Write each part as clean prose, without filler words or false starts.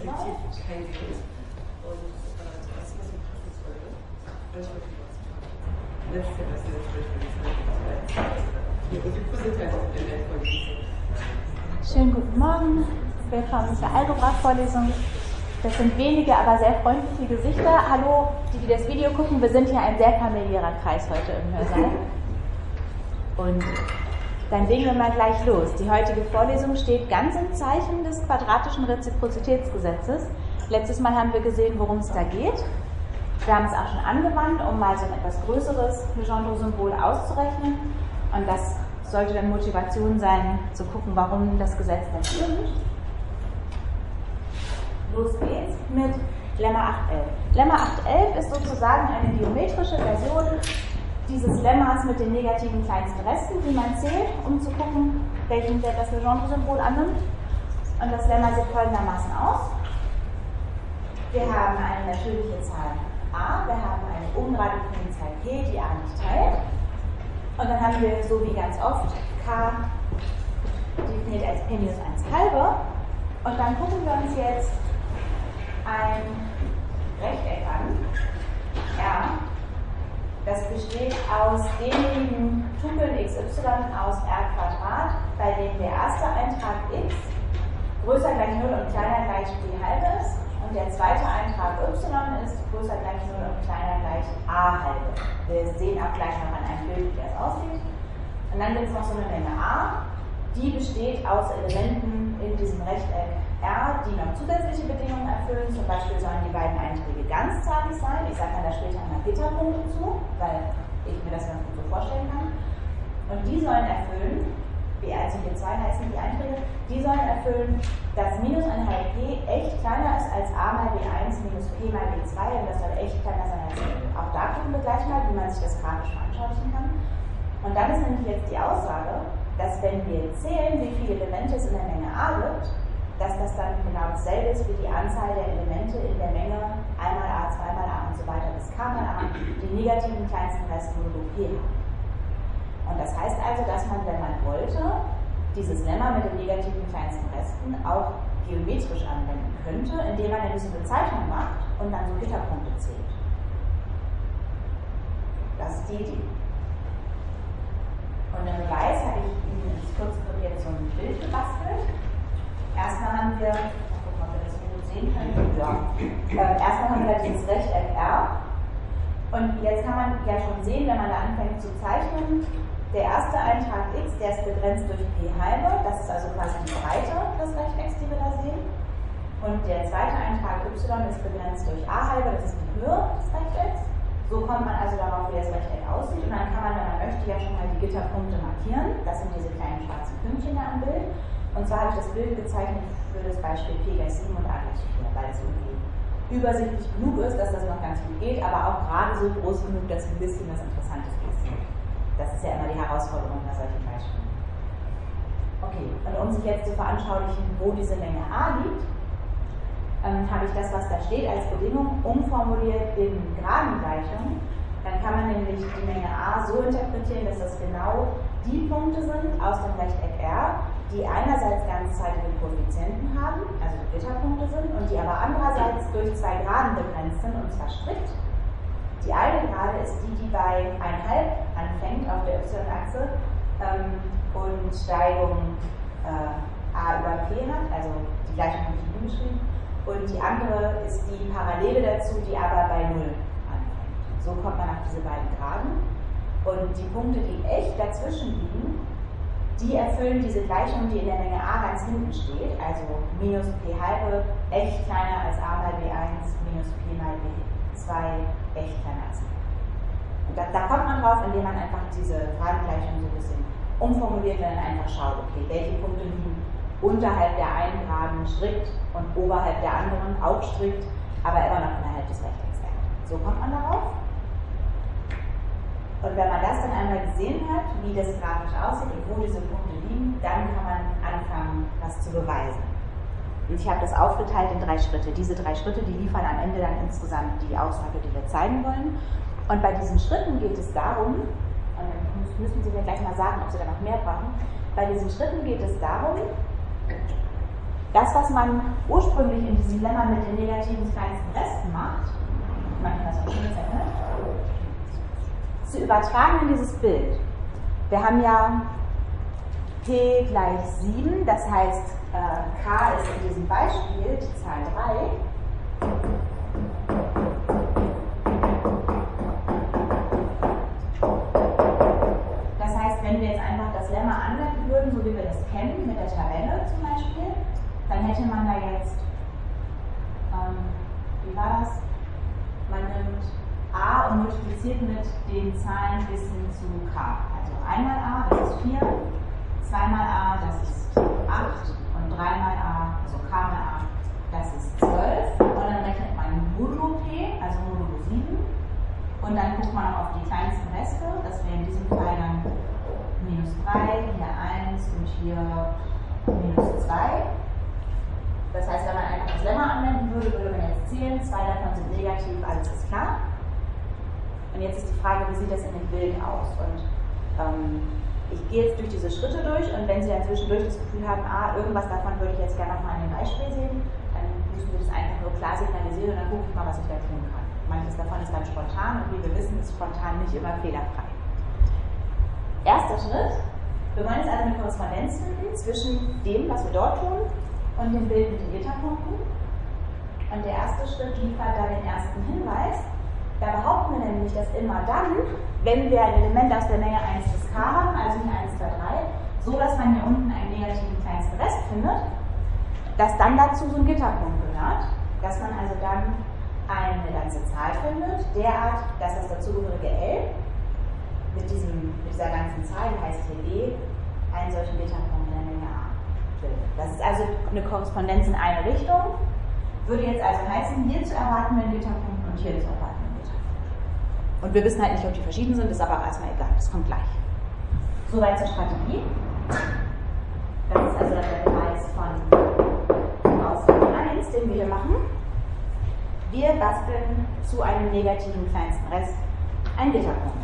Schönen guten Morgen, willkommen zur Algebra-Vorlesung. Das sind wenige, aber sehr freundliche Gesichter. Hallo, die das Video gucken, wir sind hier ein sehr familiärer Kreis heute im Hörsaal. Und dann legen wir mal gleich los. Die heutige Vorlesung steht ganz im Zeichen des quadratischen Reziprozitätsgesetzes. Letztes Mal haben wir gesehen, worum es da geht. Wir haben es auch schon angewandt, um mal so ein etwas größeres Legendre-Symbol auszurechnen. Und das sollte dann Motivation sein, zu gucken, warum das Gesetz denn stimmt. Los geht's mit Lemma 811. Lemma 811 ist sozusagen eine geometrische Version dieses Lemmas mit den negativen kleinsten Resten, die man zählt, um zu gucken, welchen Wert das Legendre-Symbol annimmt. Und das Lemma sieht folgendermaßen aus. Wir haben eine natürliche Zahl a, wir haben eine ungerade Primzahl p, die a nicht teilt. Und dann haben wir, so wie ganz oft, k definiert als p minus 1 halbe. Und dann gucken wir uns jetzt ein Rechteck an, R. Das besteht aus denjenigen Tupeln xy aus R², bei denen der erste Eintrag x größer gleich 0 und kleiner gleich p halbe ist. Und der zweite Eintrag y ist größer gleich 0 und kleiner gleich a halbe. Wir sehen auch gleich noch an einem Bild, wie das aussieht. Und dann gibt es noch so eine Menge a, die besteht aus Elementen in diesem Rechteck R, die noch zusätzliche Bedingungen erfüllen. Zum Beispiel sollen die beiden Einträge ganzzahlig sein. Ich sage dann da später einmal Gitterpunkte zu, weil ich mir das ganz gut so vorstellen kann. Und die sollen erfüllen, B1 und B2 heißen die Einträge, die sollen erfüllen, dass minus 1/p echt kleiner ist als a mal B1 minus p mal B2, und das soll echt kleiner sein als 0. Auch da gucken wir gleich mal, wie man sich das grafisch veranschaulichen kann. Und dann ist nämlich jetzt die Aussage, dass wenn wir zählen, wie viele Elemente es in der Menge a gibt, dass das dann genau dasselbe ist wie die Anzahl der Elemente in der Menge 1 mal a, 2 mal a und so weiter bis k mal a, die negativen kleinsten Rest modulo p haben. Und das heißt also, dass man, wenn man wollte, dieses Lemma mit den negativen kleinsten Resten auch geometrisch anwenden könnte, indem man eine Bezeichnung macht und dann so Gitterpunkte zählt. Das ist die Idee. Und im Beweis habe ich Ihnen ins Kurzgriff jetzt so ein Bild gebastelt. Erstmal haben wir, mal gucken, ob wir das gut sehen können. Ja. Erstmal haben wir dieses Rechteck R. Und jetzt kann man ja schon sehen, wenn man da anfängt zu zeichnen, der erste Eintrag x, der ist begrenzt durch p halbe. Das ist also quasi die Breite des Rechtecks, die wir da sehen. Und der zweite Eintrag y ist begrenzt durch a halbe, das ist die Höhe des Rechtecks. So kommt man also darauf, wie das Rechteck aussieht. Und dann kann man, wenn man möchte, ja schon mal die Gitterpunkte markieren. Das sind diese kleinen schwarzen Pünktchen da am Bild. Und zwar habe ich das Bild gezeichnet für das Beispiel p gleich 7 und a gleich 4, weil es irgendwie übersichtlich genug ist, dass das noch ganz gut geht, aber auch gerade so groß genug, dass ein bisschen was Interessantes ist. Das ist ja immer die Herausforderung bei solchen Beispielen. Okay, und um sich jetzt zu veranschaulichen, wo diese Menge a liegt, habe ich das, was da steht, als Bedingung umformuliert in Gradengleichung. Dann kann man nämlich die Menge a so interpretieren, dass das genau die Punkte sind aus dem Rechteck R, die einerseits ganzzahlige Koeffizienten haben, also Gitterpunkte sind, und die aber andererseits durch zwei Graden begrenzt sind, und zwar strikt. Die eine Gerade ist die, die bei 1,5 anfängt auf der y-Achse und Steigung a über p hat, also die Gleichung habe ich Ihnen beschrieben. Und die andere ist die Parallele dazu, die aber bei 0 anfängt. So kommt man auf diese beiden Graden. Und die Punkte, die echt dazwischen liegen, die erfüllen diese Gleichung, die in der Menge a ganz hinten steht, also minus p halbe echt kleiner als a mal b1 minus p mal b2 echt kleiner als 0. Und da kommt man drauf, indem man einfach diese Gradengleichung so ein bisschen umformuliert und dann einfach schaut, okay, welche Punkte liegen unterhalb der einen Geraden strikt und oberhalb der anderen auch strikt, aber immer noch innerhalb des Rechtecks. So kommt man darauf. Und wenn man das dann einmal gesehen hat, wie das grafisch aussieht und wo diese Punkte liegen, dann kann man anfangen, was zu beweisen. Und ich habe das aufgeteilt in 3 Schritte. Diese 3 Schritte, die liefern am Ende dann insgesamt die Aussage, die wir zeigen wollen. Und bei diesen Schritten geht es darum, und dann müssen Sie mir gleich mal sagen, ob Sie da noch mehr brauchen, bei diesen Schritten geht es darum, das, was man ursprünglich in diesem Lemma mit den negativen kleinsten Resten macht, man kann das auch schon zeigen, zu übertragen in dieses Bild. Wir haben ja p gleich 7, das heißt, k ist in diesem Beispiel die Zahl 3. Das heißt, wenn wir jetzt einfach das Lemma anwenden würden, so wie wir das kennen, mit der Tabelle zum Beispiel, dann hätte man da jetzt, wie war das? Man nimmt a und multipliziert mit den Zahlen bis hin zu k. Also einmal a, das ist 4, zweimal a, das ist 8 und dreimal a, also k mal a, das ist 12. Und dann rechnet man modulo p, also modulo 7. Und dann guckt man auch auf die kleinsten Reste, das wäre in diesem Fall dann minus 3, hier 1 und hier minus 2. Das heißt, wenn man einfach das Lemma anwenden würde, würde man jetzt zählen, 2 davon sind negativ, alles ist klar. Und jetzt ist die Frage, wie sieht das in dem Bild aus? Und ich gehe jetzt durch diese Schritte durch und wenn Sie dann zwischendurch das Gefühl haben, irgendwas davon würde ich jetzt gerne nochmal in dem Beispiel sehen, dann müssen wir das einfach nur klar signalisieren und dann gucke ich mal, was ich da tun kann. Manches davon ist dann spontan und wie wir wissen, ist spontan nicht immer fehlerfrei. Erster Schritt, wir wollen jetzt also eine Korrespondenz finden zwischen dem, was wir dort tun, und dem Bild mit den Gitterpunkten. Und der erste Schritt liefert dann den ersten Hinweis. Da behaupten wir nämlich, dass immer dann, wenn wir ein Element aus der Menge 1 bis k haben, also hier 1, 2, 3, so dass man hier unten einen negativen kleinsten Rest findet, dass dann dazu so ein Gitterpunkt gehört, dass man also dann eine ganze Zahl findet, derart, dass das dazugehörige L mit dieser ganzen Zahl, die heißt hier B, einen solchen Gitterpunkt in der Menge A bildet. Das ist also eine Korrespondenz in eine Richtung, würde jetzt also heißen, hier zu erwarten wir einen Gitterpunkt und hier zu erwarten. Und wir wissen halt nicht, ob die verschieden sind, ist aber auch erstmal egal, das kommt gleich. Soweit zur Strategie. Das ist also der Beweis von Ausgang 1, den wir hier machen. Wir basteln zu einem negativen kleinsten Rest einen Gitterpunkt.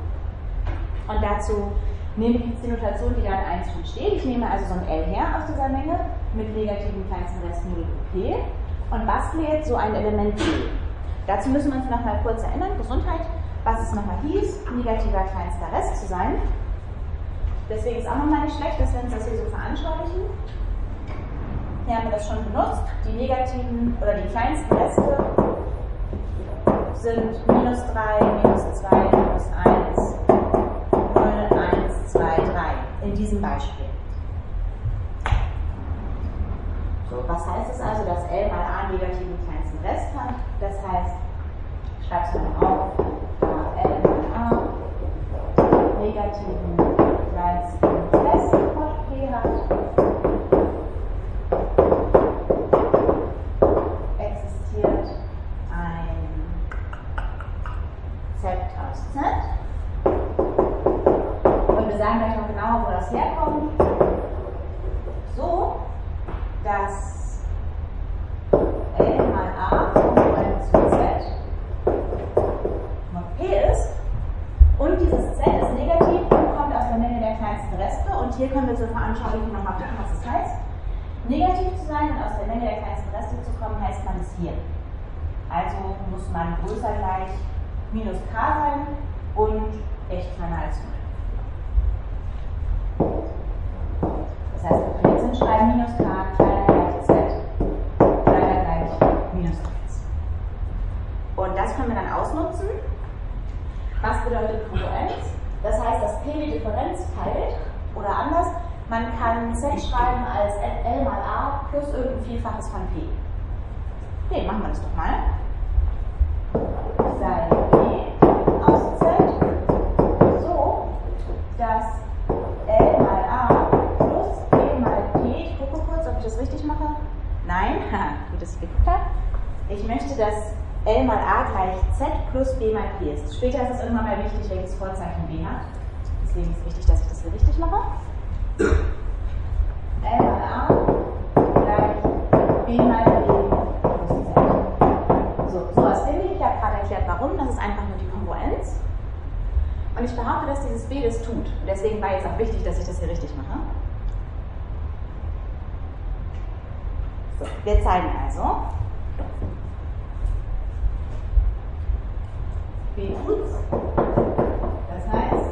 Und dazu nehme ich jetzt die Notation, die da in 1 schon steht. Ich nehme also so ein L her aus dieser Menge mit negativen kleinsten Rest modulo p und bastle jetzt so ein Element P. Dazu müssen wir uns noch mal kurz erinnern, Gesundheit, was es nochmal hieß, negativer kleinster Rest zu sein. Deswegen ist auch nochmal nicht schlecht, dass wir uns das hier so veranschaulichen. Hier haben wir das schon benutzt. Die negativen oder die kleinsten Reste sind minus 3, minus 2, minus 1, 0, 1, 2, 3 in diesem Beispiel. So, was heißt es also, dass L mal A negativen kleinsten Rest hat? Das heißt, ich schreibe es mal auf, L mal A negativen kleinsten Rest Mod P hat, existiert ein Z aus Z. Und wir sagen gleich noch genauer, wo das herkommt. So, dass L mal A kongruent zu Z Mod P ist und dieses Z ist negativ und kommt aus der Menge der kleinsten Reste und hier können wir zur Veranschaulichung nochmal gucken, was das heißt. Negativ zu sein und aus der Menge der kleinsten Reste zu kommen, heißt man ist hier. Also muss man größer gleich minus k sein und echt kleiner als 0. Das heißt, wir können jetzt hinschreiben minus k kleiner gleich z kleiner gleich minus 1. Und das können wir dann ausnutzen. Was bedeutet Kongruenz? Das heißt, dass P die Differenz teilt oder anders. Man kann Z schreiben als L mal A plus irgendein Vielfaches von P. Okay, machen wir das doch mal. Sei P aus Z so, dass L mal A plus B mal P, ich gucke kurz, ob ich das richtig mache. Nein, gut, dass ich geguckt habe. Ich möchte, dass L mal A gleich Z plus B mal P ist. Später ist es irgendwann mal wichtig, welches Vorzeichen B hat. Deswegen ist es wichtig, dass ich das hier richtig mache. L mal A gleich B mal B plus Z. So, sowas finde ich. Ich habe gerade erklärt, warum. Das ist einfach nur die Kongruenz. Und ich behaupte, dass dieses B das tut. Und deswegen war jetzt auch wichtig, dass ich das hier richtig mache. So, wir zeigen also, B tut's. Das heißt,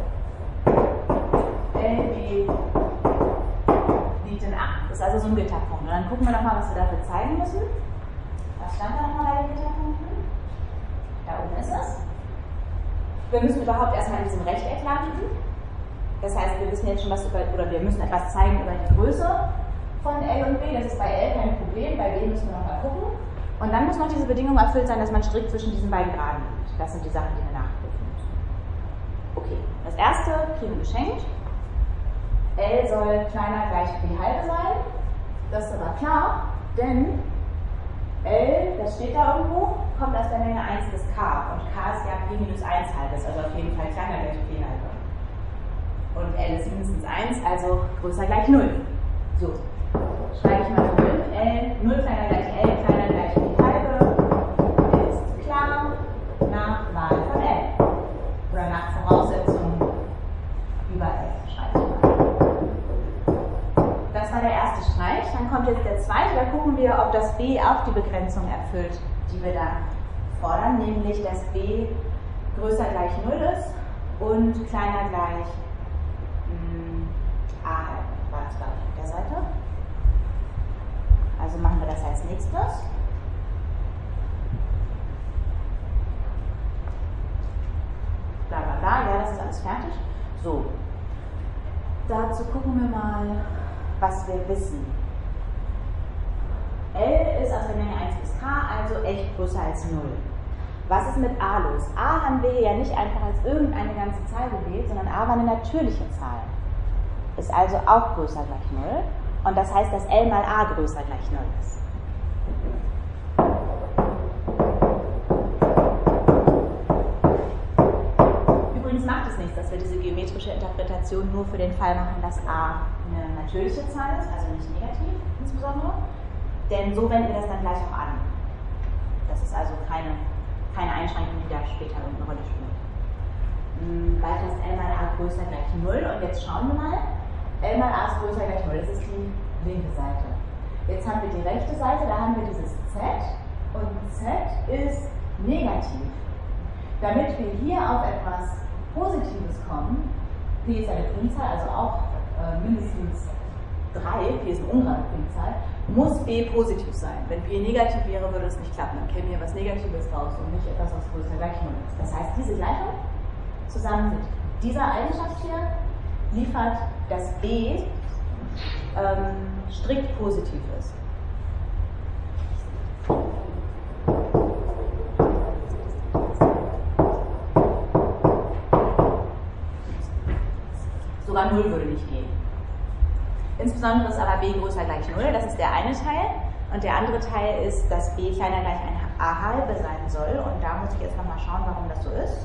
LB liegt in A. Das ist also so ein Gitterpunkt. Und dann gucken wir nochmal, was wir dafür zeigen müssen. Was stand da nochmal bei den Gitterpunkten? Da oben ist es. Wir müssen überhaupt erstmal in diesem Rechteck landen. Das heißt, wir wissen jetzt schon was über, oder wir müssen etwas zeigen über die Größe von L und B. Das ist bei L kein Problem, bei B müssen wir noch mal gucken. Und dann muss noch diese Bedingung erfüllt sein, dass man strikt zwischen diesen beiden Geraden liegt. Das sind die Sachen, die wir nachprüfen müssen. Okay, das erste kriegen wir geschenkt. L soll kleiner gleich B halbe sein. Das ist aber klar, denn L, das steht da irgendwo, kommt aus der Menge 1 bis K. Und K ist ja P minus 1 halbes, also auf jeden Fall kleiner gleich P halbe. Und L ist mindestens 1, also größer gleich 0. So, schreibe ich mal so hin. L, 0 kleiner gleich L, kleiner gleich P halbe, ist klar nach Wahl von L. Oder nach Voraussetzung über L, schreibe ich mal. Das war der erste Streich. Dann kommt jetzt der zweite. Da gucken wir, ob das B auch die Begrenzung erfüllt, die wir da fordern, nämlich dass B größer gleich 0 ist und kleiner gleich A halb. War das, glaube ich, auf der Seite. Also machen wir das als nächstes. Bla bla bla, ja, das ist alles fertig. So, dazu gucken wir mal, was wir wissen. L ist aus der Menge 1 bis K, also echt größer als 0. Was ist mit A los? A haben wir ja nicht einfach als irgendeine ganze Zahl gewählt, sondern A war eine natürliche Zahl. Ist also auch größer gleich 0. Und das heißt, dass L mal A größer gleich 0 ist. Übrigens macht es nichts, dass wir diese geometrische Interpretation nur für den Fall machen, dass A eine natürliche Zahl ist, also nicht negativ insbesondere. Denn so wenden wir das dann gleich auch an. Das ist also keine Einschränkung, die da später irgendeine Rolle spielt. Weiter ist L mal A größer gleich 0. Und jetzt schauen wir mal. L mal A ist größer gleich 0. Das ist die linke Seite. Jetzt haben wir die rechte Seite, da haben wir dieses Z. Und Z ist negativ. Damit wir hier auf etwas Positives kommen, P ist eine Primzahl, also auch mindestens 3, P ist eine ungerade Primzahl, muss B positiv sein. Wenn P negativ wäre, würde es nicht klappen. Dann käme hier was Negatives raus und nicht etwas, was größer gleich 0 ist. Das heißt, diese Gleichung zusammen mit dieser Eigenschaft hier liefert, dass B strikt positiv ist. Sogar 0 würde nicht gehen. Insbesondere ist aber B größer gleich 0, das ist der eine Teil. Und der andere Teil ist, dass B kleiner gleich ein A halbe sein soll. Und da muss ich jetzt nochmal schauen, warum das so ist.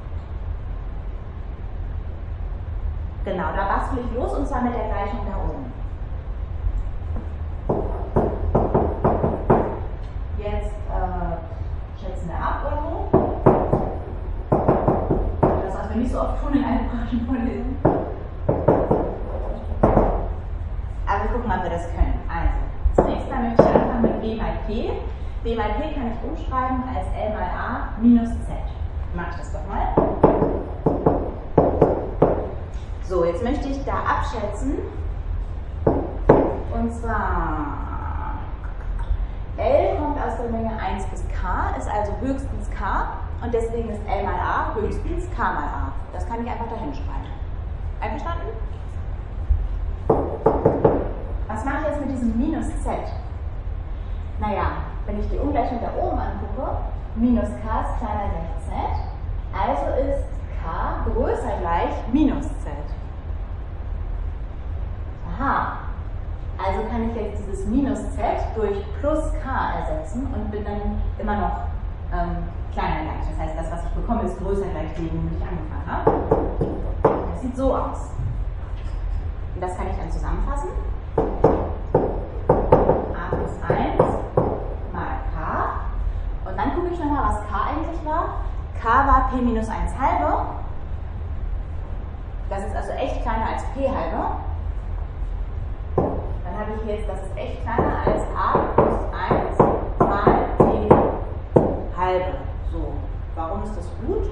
Genau, da bastel ich los und zwar mit der Gleichung da oben. Jetzt schätzen wir ab oder so. Das, was wir nicht so oft tun in algebraischen Vorlesungen. Aber wir gucken mal, ob wir das können. Also, zunächst mal möchte ich anfangen mit B mal P. B mal P kann ich umschreiben als L mal A minus Z. Mache ich das doch mal. So, jetzt möchte ich da abschätzen. Und zwar L kommt aus der Menge 1 bis K, ist also höchstens K. Und deswegen ist L mal A höchstens K mal A. Das kann ich einfach dahin schreiben. Einverstanden? Was mache ich jetzt mit diesem minus Z? Naja, wenn ich die Ungleichung da oben angucke, minus K ist kleiner gleich Z, also ist K größer gleich minus Z. Aha, also kann ich jetzt dieses minus Z durch plus K ersetzen und bin dann immer noch kleiner gleich. Das heißt, das, was ich bekomme, ist größer gleich dem, womit ich angefangen habe. Das sieht so aus. Und das kann ich dann zusammenfassen. A plus 1 mal K. Und dann gucke ich nochmal, was K eigentlich war. K war P minus 1 halbe. Das ist also echt kleiner als P halbe. Dann habe sage ich jetzt, das ist echt kleiner als a plus 1 mal p halbe. So, warum ist das gut?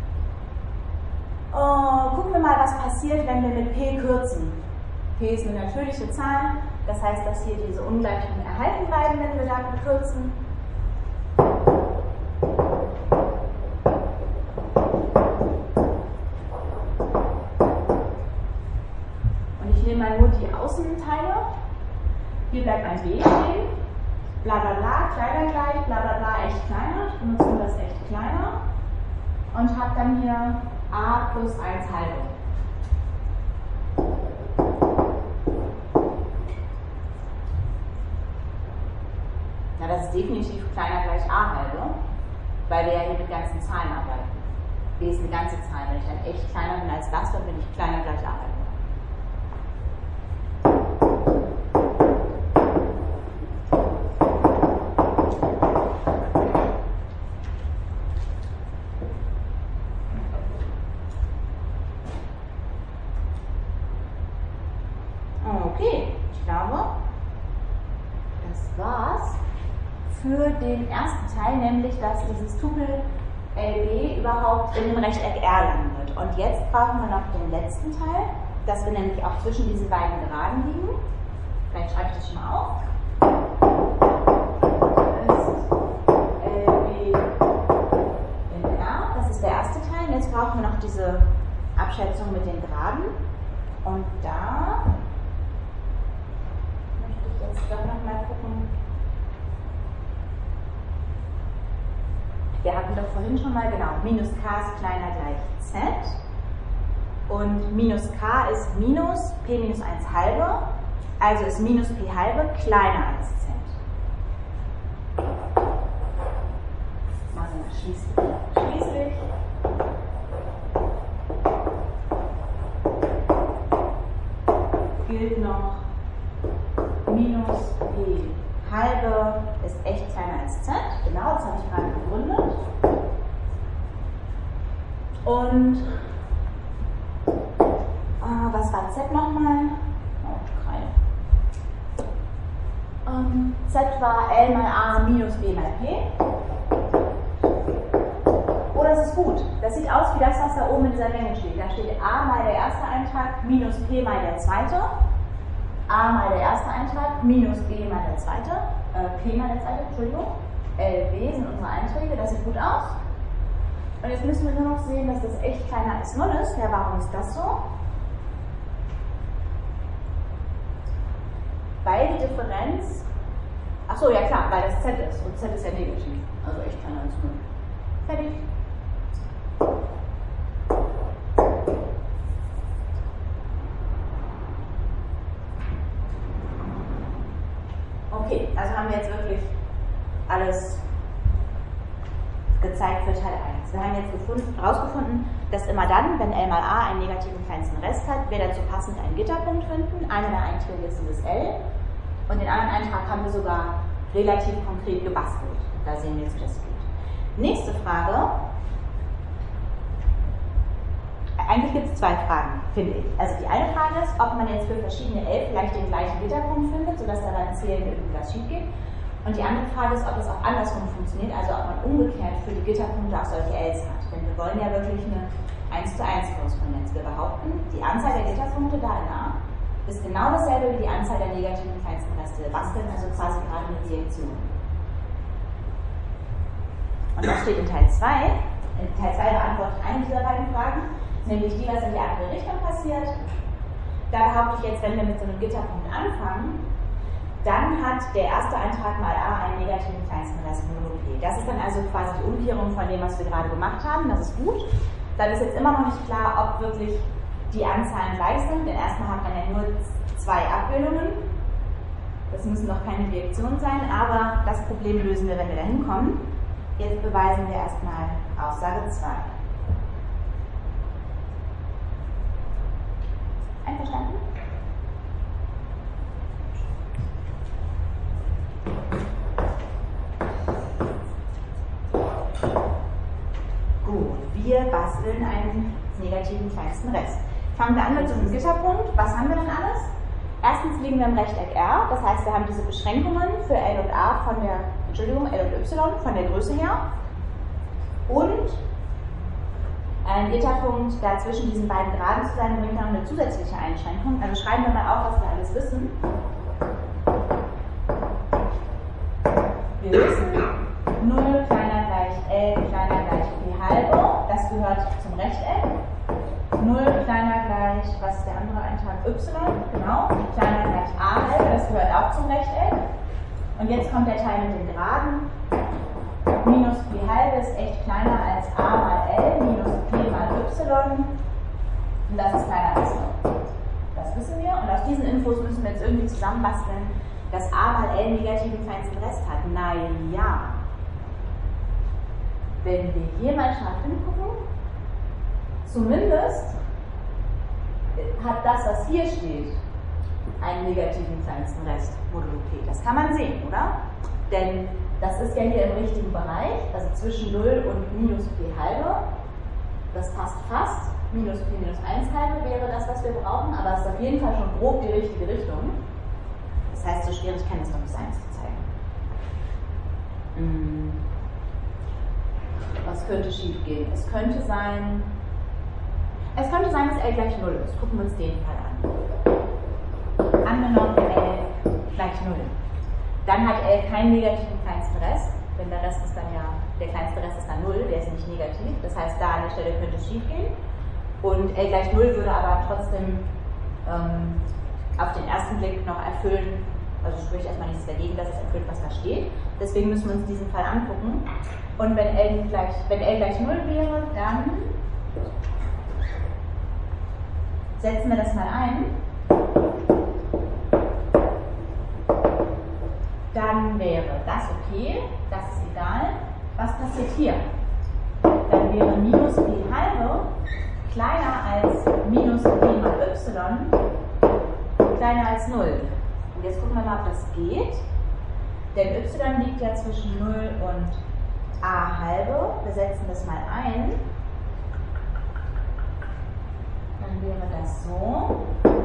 Gucken wir mal, was passiert, wenn wir mit p kürzen. P ist eine natürliche Zahl, das heißt, dass hier diese Ungleichungen erhalten bleiben, wenn wir damit kürzen. Und ich nehme mal nur die Außenteile. Hier bleibt ein b stehen. Bla bla bla, kleiner gleich, bla bla bla, echt kleiner. Ich benutze nur das echt kleiner. Und habe dann hier a plus 1 halbe. Na, das ist definitiv kleiner gleich a halbe, weil wir ja hier mit ganzen Zahlen arbeiten. B ist eine ganze Zahl. Wenn ich dann echt kleiner bin als das, dann bin ich kleiner gleich a halbe. Okay, ich glaube, das war's für den ersten Teil, nämlich dass dieses Tupel LB überhaupt in dem Rechteck R landet. Und jetzt brauchen wir noch den letzten Teil, dass wir nämlich auch zwischen diesen beiden Geraden liegen. Vielleicht schreibe ich das schon mal auf. Das ist LB in R, das ist der erste Teil. Und jetzt brauchen wir noch diese Abschätzung mit den Geraden. Und da jetzt doch noch mal gucken. Wir hatten doch vorhin schon mal, genau, minus k ist kleiner gleich z und minus k ist minus p minus 1 halbe, also ist minus p halbe kleiner als z. Machen wir schließlich. Schließlich gilt noch minus p halbe ist echt kleiner als z. Genau, das habe ich gerade begründet. Und was war z nochmal? Oh, z war L mal a minus b mal p. Oh, das ist gut. Das sieht aus wie das, was da oben in dieser Menge steht. Da steht a mal der erste Eintrag minus p mal der zweite. A mal der erste Eintrag minus B mal der zweite, P mal der zweite, Entschuldigung, LB sind unsere Einträge, das sieht gut aus. Und jetzt müssen wir nur noch sehen, dass das echt kleiner als 0 ist. Ja, warum ist das so? Weil die Differenz, achso, ja klar, weil das Z ist und Z ist ja negativ, also echt kleiner als 0. Fertig. Okay, also haben wir jetzt wirklich alles gezeigt für Teil 1. Wir haben jetzt herausgefunden, dass immer dann, wenn L mal a einen negativen kleinsten Rest hat, wir dazu passend einen Gitterpunkt finden. Einer der Einträge ist dieses L und den anderen Eintrag haben wir sogar relativ konkret gebastelt. Da sehen wir jetzt, wie das geht. Nächste Frage. Eigentlich gibt es zwei Fragen, finde ich. Also die eine Frage ist, ob man jetzt für verschiedene L vielleicht den gleichen Gitterpunkt findet, sodass da beim Zählen irgendwie was schief geht. Und die andere Frage ist, ob es auch andersrum funktioniert, also ob man umgekehrt für die Gitterpunkte auch solche Ls hat. Denn wir wollen ja wirklich eine 1:1 Korrespondenz. Wir behaupten, die Anzahl der Gitterpunkte da in A ist genau dasselbe wie die Anzahl der negativen kleinsten Reste. Wir basteln also quasi gerade eine Direktion. Und das steht in Teil 2. In Teil 2 beantwortet eine dieser beiden Fragen, nämlich die, was in die andere Richtung passiert. Da behaupte ich jetzt, wenn wir mit so einem Gitterpunkt anfangen, dann hat der erste Eintrag mal a einen negativen kleinsten Rest mono p. Das ist dann also quasi die Umkehrung von dem, was wir gerade gemacht haben. Das ist gut. Dann ist jetzt immer noch nicht klar, ob wirklich die Anzahlen gleich sind, denn erstmal hat man ja nur zwei Abbildungen. Das müssen noch keine Reaktionen sein, aber das Problem lösen wir, wenn wir da hinkommen. Jetzt beweisen wir erstmal Aussage 2. Einverstanden? Gut, wir basteln einen negativen kleinsten Rest. Fangen wir an mit so einem Gitterpunkt. Was haben wir denn alles? Erstens liegen wir im Rechteck R, das heißt, wir haben diese Beschränkungen für L und A von der, L und Y von der Größe her. Und ein Etherpunkt, da zwischen diesen beiden Geraden zu sein, bringt noch eine zusätzliche Einschränkung. Also schreiben wir mal auf, was wir alles wissen. Wir wissen, 0 kleiner gleich L kleiner gleich P halbe, das gehört zum Rechteck. 0 kleiner gleich, was ist der andere Eintrag? Y, genau. Kleiner gleich A halbe, das gehört auch zum Rechteck. Und jetzt kommt der Teil mit den Geraden. Minus P halbe ist echt kleiner als A mal L, minus P mal Y. Und das ist kleiner als 0. Das wissen wir. Und aus diesen Infos müssen wir jetzt irgendwie zusammenbasteln, dass A mal L negativen kleinsten Rest hat. Naja. Wenn wir hier mal scharf hingucken, zumindest hat das, was hier steht, einen negativen kleinsten Rest modulo P. Das kann man sehen, oder? Denn das ist ja hier im richtigen Bereich, also zwischen 0 und minus P halbe. Das passt fast. Minus P minus 1 halbe wäre das, was wir brauchen, aber es ist auf jeden Fall schon grob die richtige Richtung. Das heißt, so schwierig kann es noch nicht sein, es zu zeigen. Was könnte schief gehen? Es könnte sein, dass L gleich 0 ist. Gucken wir uns den Fall an. Angenommen, L gleich 0. Dann hat L keinen negativen kleinsten Rest, denn der Rest ist dann ja, der kleinste Rest ist dann 0, der ist nicht negativ. Das heißt, da an der Stelle könnte es schief gehen. Und L gleich 0 würde aber trotzdem auf den ersten Blick noch erfüllen, also spricht erstmal nichts dagegen, dass es erfüllt, was da steht. Deswegen müssen wir uns diesen Fall angucken. Und wenn L gleich 0 wäre, dann setzen wir das mal ein. Dann wäre das okay, das ist egal. Was passiert hier? Dann wäre minus P halbe kleiner als minus P mal Y kleiner als 0. Und jetzt gucken wir mal, ob das geht. Denn Y liegt ja zwischen 0 und A halbe. Wir setzen das mal ein. Dann wäre das so.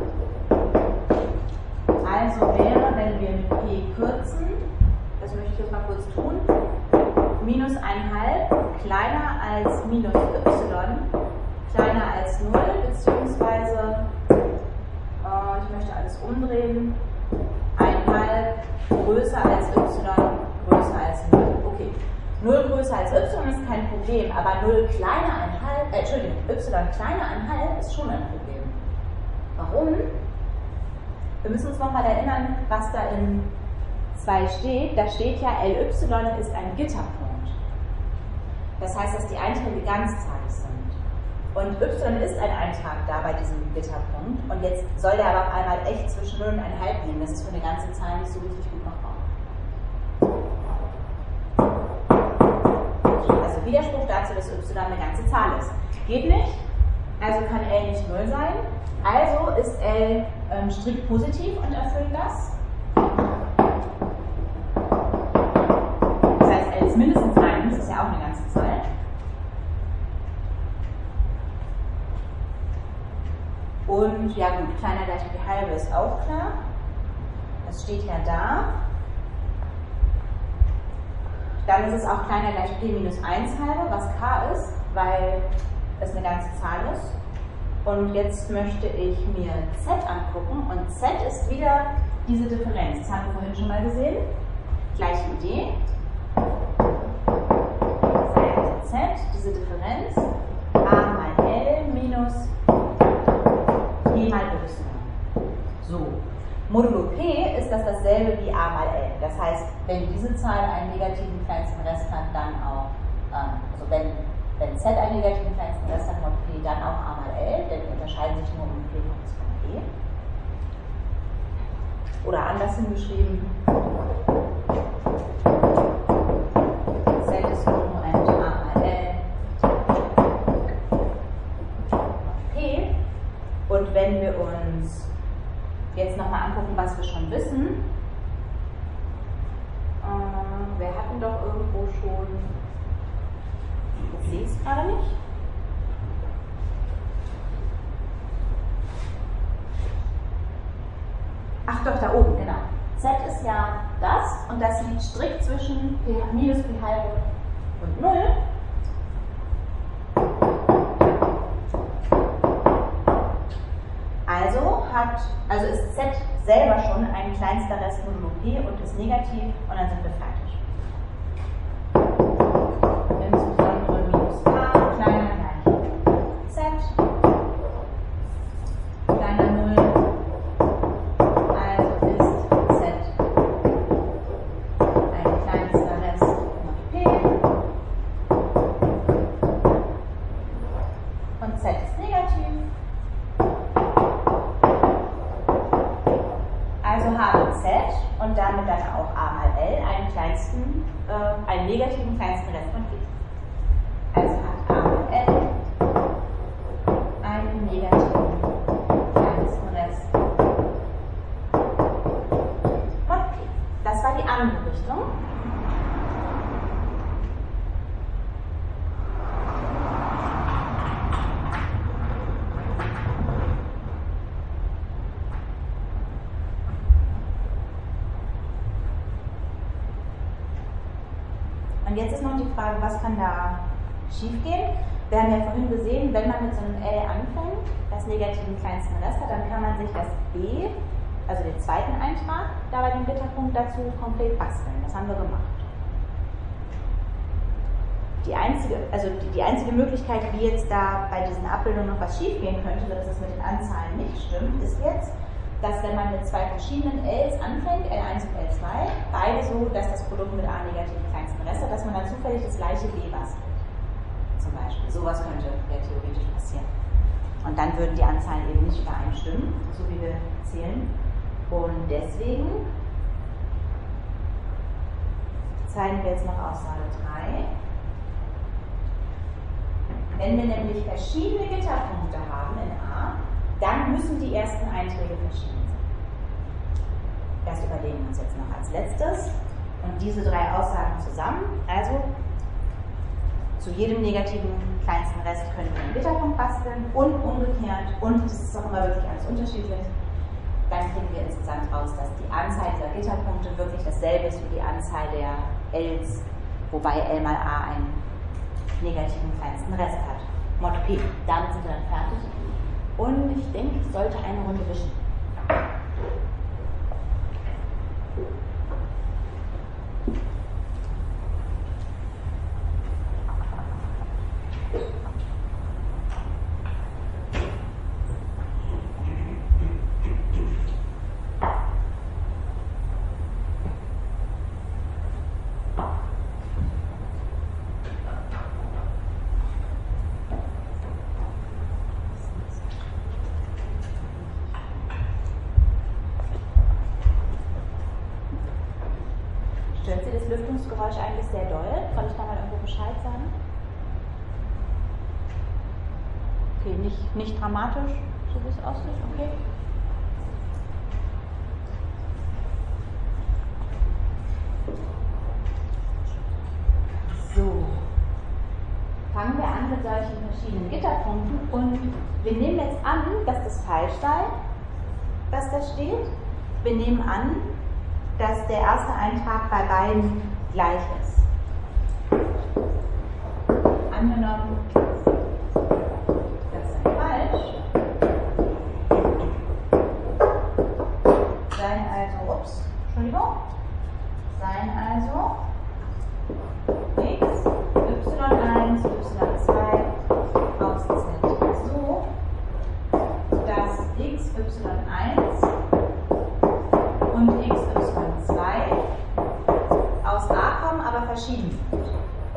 Also wäre, wenn wir mit P kürzen, das möchte ich jetzt mal kurz tun, minus 1,5 kleiner als minus Y kleiner als 0, beziehungsweise, ich möchte alles umdrehen, 1,5 größer als Y, größer als 0. Okay, 0 größer als Y ist kein Problem, aber 0 kleiner 1,5, Y kleiner 1,5 ist schon ein Problem. Warum? Wir müssen uns nochmal erinnern, was da in 2 steht. Da steht ja, LY ist ein Gitterpunkt. Das heißt, dass die Einträge ganzzahlig sind. Und Y ist ein Eintrag da bei diesem Gitterpunkt. Und jetzt soll der aber auf einmal echt zwischen 0 und 1,5 liegen. Das ist für eine ganze Zahl nicht so richtig gut machbar. Also Widerspruch dazu, dass Y eine ganze Zahl ist. Geht nicht. Also kann L nicht 0 sein. Also ist L strikt positiv und erfüllt das. Das heißt, L ist mindestens 1, ist ja auch eine ganze Zahl. Und ja gut, kleiner gleich P halbe ist auch klar. Das steht ja da. Dann ist es auch kleiner gleich P minus 1 halbe, was K ist, weil es eine ganze Zahl ist. Und jetzt möchte ich mir Z angucken und Z ist wieder diese Differenz. Das haben wir vorhin schon mal gesehen. Gleiche Idee. Seite Z, diese Differenz, A mal L minus P mal Y. So. Modulo P ist das dasselbe wie A mal L. Das heißt, wenn diese Zahl einen negativen kleinsten Rest hat, dann auch, also wenn Z einen negativen kleinsten Rest hat, mod P dann auch A mal L, denn die unterscheiden sich nur um P von P. Oder anders hingeschrieben, Z ist Kongruent A mal L mod P. Und wenn wir uns jetzt nochmal angucken, was wir schon wissen, wir hatten doch irgendwo schon, ich sehe es gerade nicht. ist ja das und das liegt strikt zwischen minus p halbe und 0. Also ist z selber schon ein kleinster Rest modulo p und ist negativ und dann sind wir fertig. Insbesondere minus k kleiner gleich z kleiner 0, also ist z ein kleinster Rest mod p und z ist negativ. Also habe z und damit dann auch a mal l einen negativen kleinsten Rest von p. Also hat a mal l einen negativen kleinsten Rest von p. Das war die andere Richtung. Und jetzt ist noch die Frage, was kann da schief gehen? Wir haben ja vorhin gesehen, wenn man mit so einem L anfängt, das negativen kleinsten Rest hat, dann kann man sich das B, also den zweiten Eintrag, da bei dem Gitterpunkt dazu konkret basteln. Das haben wir gemacht. Die einzige Möglichkeit, wie jetzt da bei diesen Abbildungen noch was schief gehen könnte, sodass es mit den Anzahlen nicht stimmt, ist jetzt, dass wenn man mit zwei verschiedenen Ls anfängt, L1 und L2, beide so, dass das Produkt mit A negativen kleinsten Rest hat, dass man dann zufällig das gleiche B bastelt. Zum Beispiel. Sowas könnte ja theoretisch passieren. Und dann würden die Anzahlen eben nicht übereinstimmen, so wie wir zählen. Und deswegen zeigen wir jetzt noch Aussage 3. Wenn wir nämlich verschiedene Gitterpunkte haben in A, dann müssen die ersten Einträge verschieden sein. Das überlegen wir uns jetzt noch als letztes. Und diese drei Aussagen zusammen, also zu jedem negativen kleinsten Rest können wir einen Gitterpunkt basteln und umgekehrt, und das ist auch immer wirklich alles unterschiedlich, dann kriegen wir insgesamt raus, dass die Anzahl dieser Gitterpunkte wirklich dasselbe ist wie die Anzahl der Ls, wobei L mal A einen negativen kleinsten Rest hat. Mod P. Damit sind wir dann fertig. Und ich denke, ich sollte eine Runde wischen. Stört Sie das Lüftungsgeräusch eigentlich sehr doll? Soll ich da mal irgendwo Bescheid sagen? Okay, nicht dramatisch, so wie es aussieht, okay. So, fangen wir an mit solchen verschiedenen Gitterpunkten und wir nehmen jetzt an, dass das falsch sei, was da steht. Wir nehmen an, dass der erste Eintrag bei beiden gleich ist. Angenommen, das sei falsch, seien also x, y1, y2 aus z so, dass x, y1 und xy2 aus A kommen, aber verschieden sind.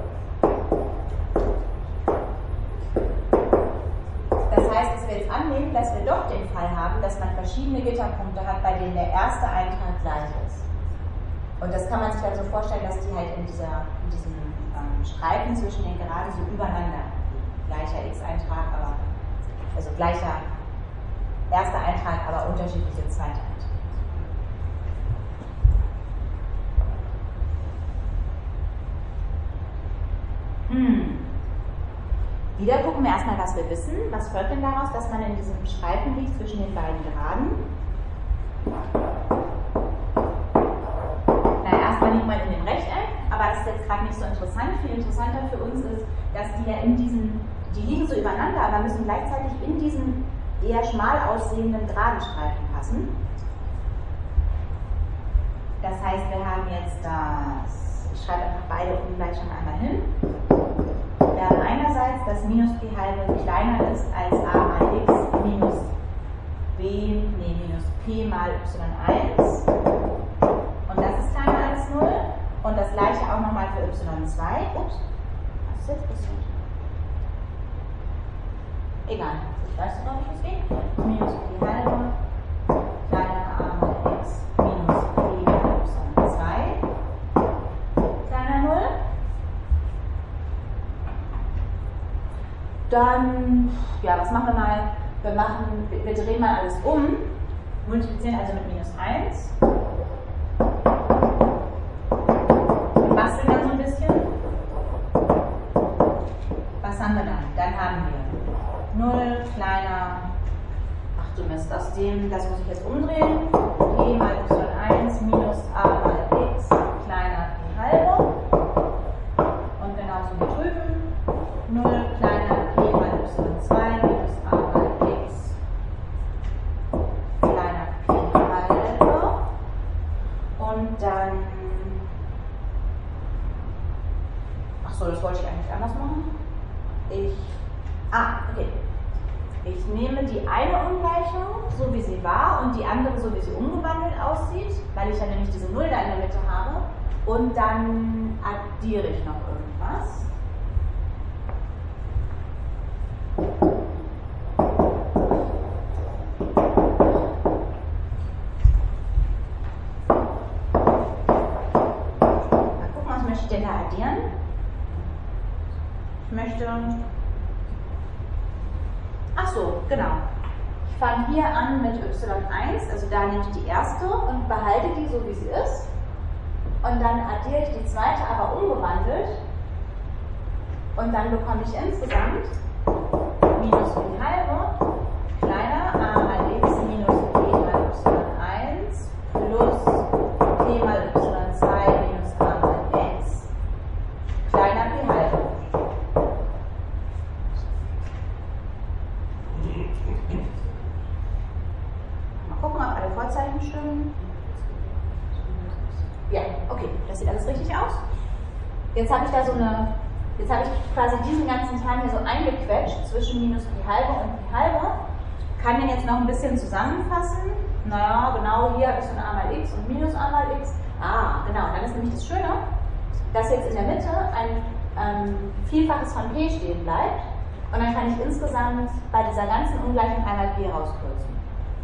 Das heißt, dass wir jetzt annehmen, dass wir doch den Fall haben, dass man verschiedene Gitterpunkte hat, bei denen der erste Eintrag gleich ist. Und das kann man sich dann so vorstellen, dass die halt in diesem Streifen zwischen den Geraden so übereinander liegen. Gleicher x-Eintrag, also gleicher erster Eintrag, aber unterschiedliche zweite Eintrag. Wieder gucken wir erstmal, was wir wissen. Was folgt denn daraus, dass man in diesem Streifen liegt zwischen den beiden Geraden? ist jetzt gerade nicht so interessant. Viel interessanter für uns ist, dass die ja die liegen so übereinander, aber müssen gleichzeitig in diesen eher schmal aussehenden geraden Streifen passen. Das heißt, wir haben jetzt ich schreibe einfach beide Ungleichungen einmal hin. Wir haben einerseits, dass minus p halbe kleiner ist als a mal x minus p mal y1. Und das ist kleiner als 0. Und das gleiche auch nochmal für y2. Ups, was ist jetzt passiert? Egal, ich weiß noch nicht, was geht. Minus p halbe kleiner a mal x minus p mal y2 kleiner 0. Dann, ja, was machen wir mal? Wir drehen mal alles um, multiplizieren also mit minus 1. Wir basteln dann so ein bisschen. Was haben wir dann? Dann haben wir 0 kleiner, ach du Mist, aus dem, das muss ich jetzt umdrehen, p mal y1 minus a mal x kleiner p halbe. Und genauso wie drüben, 0 kleiner p mal y2 minus a mal x kleiner p halbe. Und dann, ach so, das wollte ich eigentlich anders machen. Okay. Ich nehme die eine Ungleichung, so wie sie war, und die andere, so wie sie umgewandelt aussieht, weil ich ja nämlich diese 0 da in der Mitte habe. Und dann addiere ich noch irgendwas. Mal gucken, was möchte ich denn da addieren? Ich möchte... Ach so, genau. Ich fange hier an mit y1, also da nehme ich die erste und behalte die so, wie sie ist. Und dann addiere ich die zweite, aber umgewandelt. Und dann bekomme ich insgesamt minus p halbe kleiner a mal x minus p mal y1 plus p mal y2 minus a mal x kleiner p halbe. Mal gucken, ob alle Vorzeichen stimmen. Ja, okay, das sieht alles richtig aus. Jetzt habe ich da jetzt habe ich quasi diesen ganzen Teil hier so eingequetscht zwischen minus p halbe und p halbe. Kann den jetzt noch ein bisschen zusammenfassen. Naja, genau, hier habe ich so ein a mal x und minus a mal x. Genau, dann ist nämlich das Schöne, dass jetzt in der Mitte ein Vielfaches von p stehen bleibt. Und dann kann ich insgesamt bei dieser ganzen Ungleichung einmal p rauskürzen.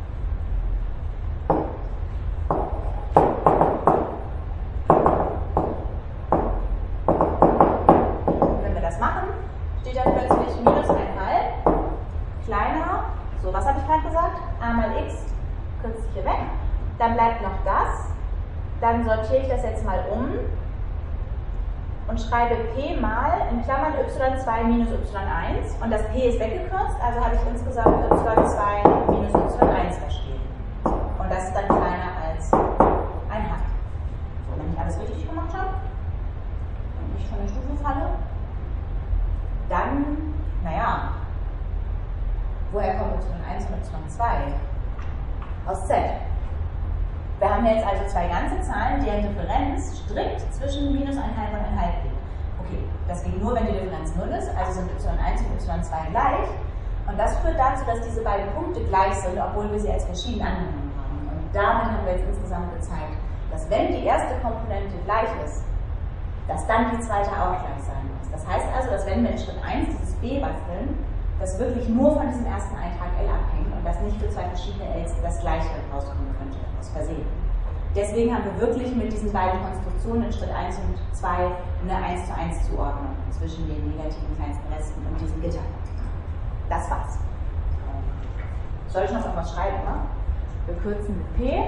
Wenn wir das machen, steht dann plötzlich minus 1,5 kleiner, so was habe ich gerade gesagt, a mal x kürze ich hier weg. Dann bleibt noch das. Dann sortiere ich das jetzt mal um und schreibe p mal in Klammern y2 minus y1 und das p ist weggekürzt, also habe ich insgesamt y2 minus y1 da stehen. Und das ist dann kleiner als 1,5. So, wenn ich alles richtig gemacht habe und nicht von der Stufe falle, dann, naja, woher kommt y1 und y2? Aus z. Wir haben jetzt also zwei ganze Zahlen, deren Differenz strikt zwischen minus 1,5 und 1,5 liegt. Okay, das geht nur, wenn die Differenz 0 ist, also sind y1 und y2 gleich. Und das führt dazu, dass diese beiden Punkte gleich sind, obwohl wir sie als verschieden angenommen haben. Und damit haben wir jetzt insgesamt gezeigt, dass wenn die erste Komponente gleich ist, dass dann die zweite auch gleich sein muss. Das heißt also, dass wenn wir in Schritt 1 dieses b basteln, das wirklich nur von diesem ersten Eintrag L abhängt und dass nicht für zwei verschiedene Ls das gleiche rauskommen könnte, aus Versehen. Deswegen haben wir wirklich mit diesen beiden Konstruktionen in Schritt 1 und 2 eine 1:1 Zuordnung zwischen den negativen kleinsten Resten und diesem Gitter. Das war's. Soll ich noch irgendwas schreiben, ne? Wir kürzen mit P.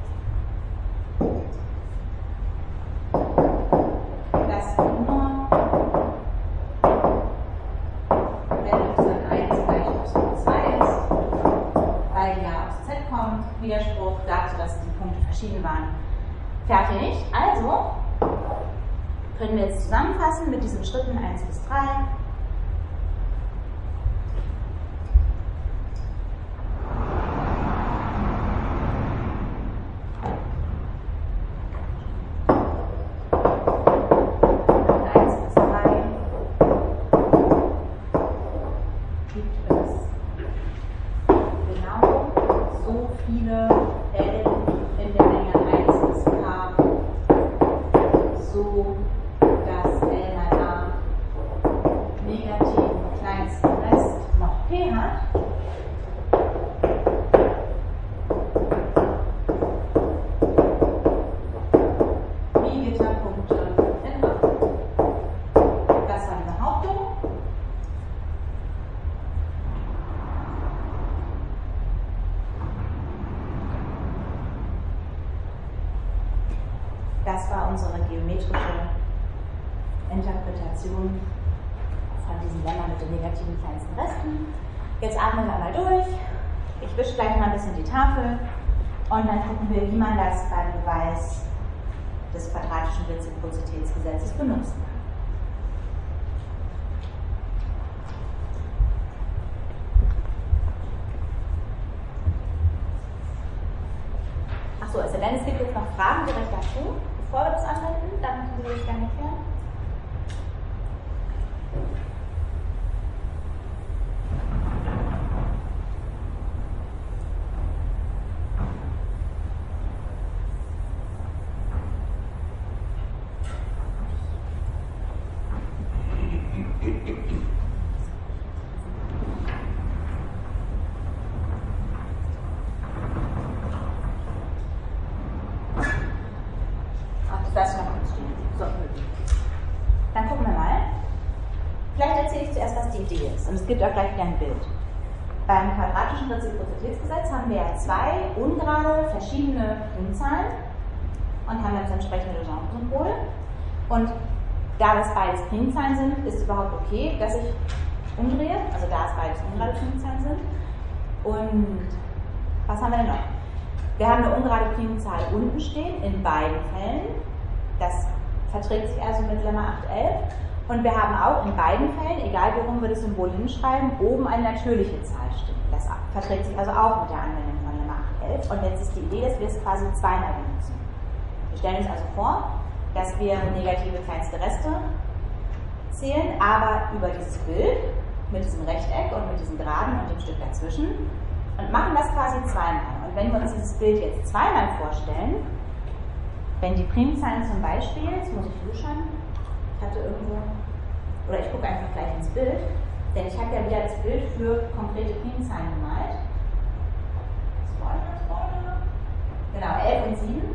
Das nur Widerspruch dazu, dass die Punkte verschieden waren. Fertig. Also würden wir jetzt zusammenfassen mit diesen Schritten 1 bis 3. Das war unsere geometrische Interpretation von diesem Lemma mit den negativen kleinsten Resten. Jetzt atmen wir einmal durch. Ich wische gleich mal ein bisschen die Tafel und dann gucken wir, wie man das beim Beweis des quadratischen Reziprozitätsgesetzes benutzen kann. Achso, es sei denn, es gibt jetzt noch Fragen direkt dazu. Bevor wir das anwenden, dann können Sie das gerne erklären. Und es gibt auch gleich wieder ein Bild. Beim quadratischen Reziprozitätsgesetz haben wir ja zwei ungerade verschiedene Primzahlen und haben das entsprechende Legendre-Symbol. Und da das beides Primzahlen sind, ist es überhaupt okay, dass ich umdrehe, also da es beides ungerade Primzahlen sind. Und was haben wir denn noch? Wir haben eine ungerade Primzahl unten stehen, in beiden Fällen. Das verträgt sich also mit Lemma 811. Und wir haben auch in beiden Fällen, egal worum wir das Symbol hinschreiben, oben eine natürliche Zahl stehen. Das verträgt sich also auch mit der Anwendung von Lemma 811. Und jetzt ist die Idee, dass wir es quasi zweimal benutzen. Wir stellen uns also vor, dass wir negative kleinste Reste zählen, aber über dieses Bild mit diesem Rechteck und mit diesem Geraden und dem Stück dazwischen und machen das quasi zweimal. Und wenn wir uns dieses Bild jetzt zweimal vorstellen, wenn die Primzahlen zum Beispiel, jetzt muss ich luschern, ich hatte irgendwo, oder ich gucke einfach gleich ins Bild, denn ich habe ja wieder das Bild für konkrete Primzahlen gemalt. Genau, 11 und 7.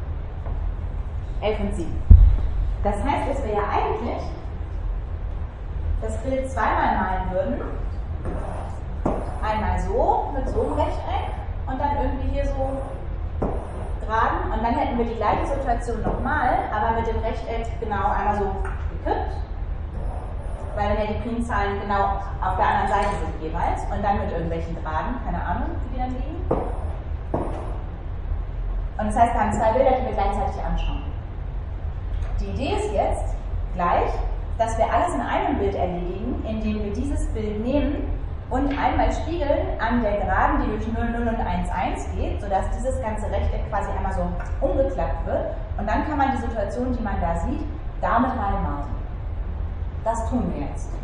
11 und 7. Das heißt, dass wir ja eigentlich das Bild zweimal malen würden. Einmal so, mit so einem Rechteck und dann irgendwie hier so geraden. Und dann hätten wir die gleiche Situation nochmal, aber mit dem Rechteck genau einmal so gekippt, weil dann ja die Primzahlen genau auf der anderen Seite sind jeweils und dann mit irgendwelchen Geraden, keine Ahnung, wie die dann liegen. Und das heißt, wir haben zwei Bilder, die wir gleichzeitig anschauen. Die Idee ist jetzt gleich, dass wir alles in einem Bild erledigen, indem wir dieses Bild nehmen und einmal spiegeln an der Geraden, die durch 0, 0 und 1, 1 geht, sodass dieses ganze Rechteck quasi einmal so umgeklappt wird. Und dann kann man die Situation, die man da sieht, damit reinmalen. Das tun wir jetzt.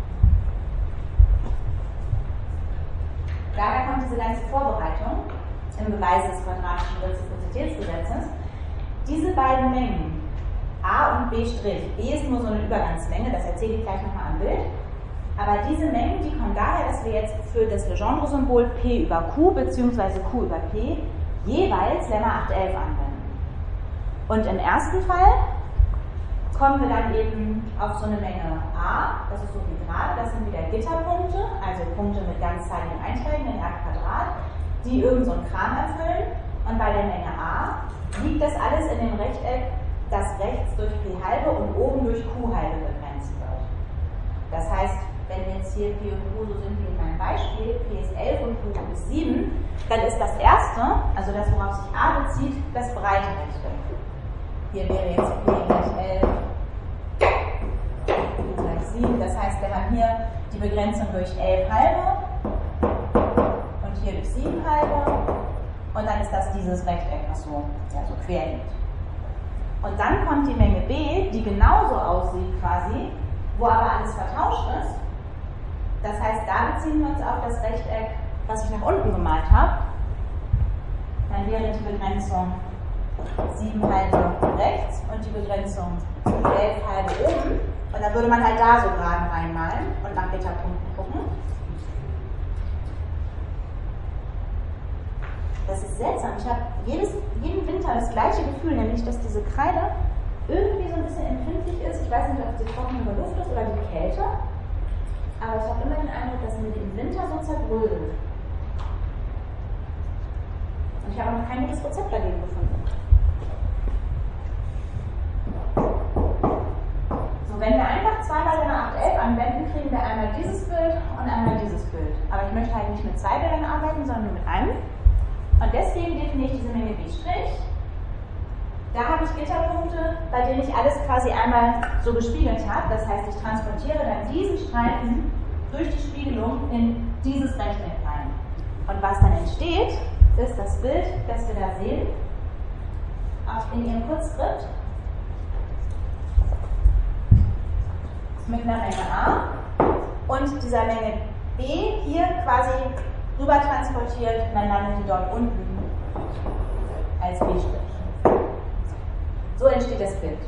Daher kommt diese ganze Vorbereitung im Beweis des quadratischen Reziprozitätsgesetzes. Diese beiden Mengen, A und B', B ist nur so eine Übergangsmenge, das erzähle ich gleich nochmal am Bild. Aber diese Mengen, die kommen daher, dass wir jetzt für das Legendre-Symbol P über Q bzw. Q über P jeweils Lemma 811 anwenden. Und im ersten Fall kommen wir dann eben auf so eine Menge A, das ist so wie Grad, das sind wieder Gitterpunkte, also Punkte mit ganzzahligen Einträgen in R², die irgend so einen Kram erfüllen. Und bei der Menge A liegt das alles in dem Rechteck, das rechts durch P halbe und oben durch Q halbe begrenzt wird. Das heißt, wenn jetzt hier P und Q so sind wie in meinem Beispiel, P ist 11 und Q ist 7, dann ist das erste, also das, worauf sich A bezieht, das breite Rechteck. Hier wäre jetzt P gleich 11 7. Das heißt, wir haben hier die Begrenzung durch 11 halbe und hier durch 7 halbe. Und dann ist das dieses Rechteck, was so, ja, so quer liegt. Und dann kommt die Menge B, die genauso aussieht quasi, wo aber alles vertauscht ist. Das heißt, da beziehen wir uns auf das Rechteck, was ich nach unten gemalt habe. Dann wäre die Begrenzung 7 halbe rechts und die Begrenzung 11 halbe oben. Und dann würde man halt da so Geraden reinmalen und nach Gitterpunkten gucken. Das ist seltsam. Ich habe jeden Winter das gleiche Gefühl, nämlich dass diese Kreide irgendwie so ein bisschen empfindlich ist. Ich weiß nicht, ob sie trocken über Luft ist oder die Kälte. Aber ich habe immer den Eindruck, dass sie mit dem Winter so zerbröselt. Und ich habe noch kein gutes Rezept dagegen gefunden. So, wenn wir einfach zweimal Lemma 811 anwenden, kriegen wir einmal dieses Bild und einmal dieses Bild. Aber ich möchte halt nicht mit zwei Bildern arbeiten, sondern nur mit einem. Und deswegen definiere ich diese Menge B'. Da habe ich Gitterpunkte, bei denen ich alles quasi einmal so gespiegelt habe. Das heißt, ich transportiere dann diesen Streifen durch die Spiegelung in dieses Rechteck rein. Und was dann entsteht, ist das Bild, das wir da sehen, in Ihrem Kurzskript. Mit einer Menge A und dieser Menge B hier quasi rüber transportiert, dann landet die dort unten als B'. So entsteht das Bild.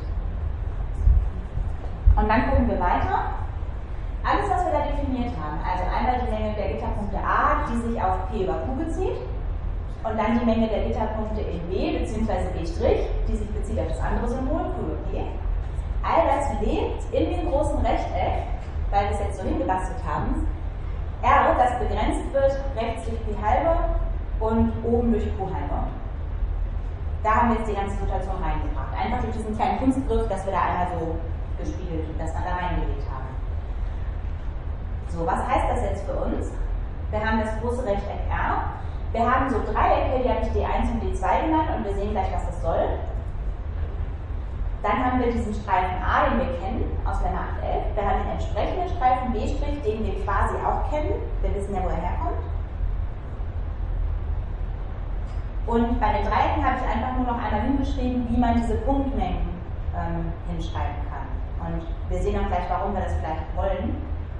Und dann gucken wir weiter. Alles, was wir da definiert haben, also einmal die Menge der Gitterpunkte A, die sich auf P über Q bezieht, und dann die Menge der Gitterpunkte in B bzw. B', die sich bezieht auf das andere Symbol, Q über P. All das lebt in dem großen Rechteck, weil wir es jetzt so hingebastelt haben, R, das begrenzt wird rechts durch P halbe und oben durch Q halbe. Da haben wir jetzt die ganze Situation reingebracht. Einfach durch diesen kleinen Kunstgriff, dass wir da einmal so gespiegelt, dass wir da reingelegt haben. So, was heißt das jetzt für uns? Wir haben das große Rechteck R. Wir haben so Dreiecke, die habe ich D1 und D2 genannt und wir sehen gleich, was das soll. Dann haben wir diesen Streifen A, den wir kennen, aus Lemma 811. Wir haben den entsprechenden Streifen B', den wir quasi auch kennen. Wir wissen ja, wo er herkommt. Und bei den Dreiecken habe ich einfach nur noch einmal hingeschrieben, wie man diese Punktmengen hinschreiben kann. Und wir sehen auch gleich, warum wir das vielleicht wollen.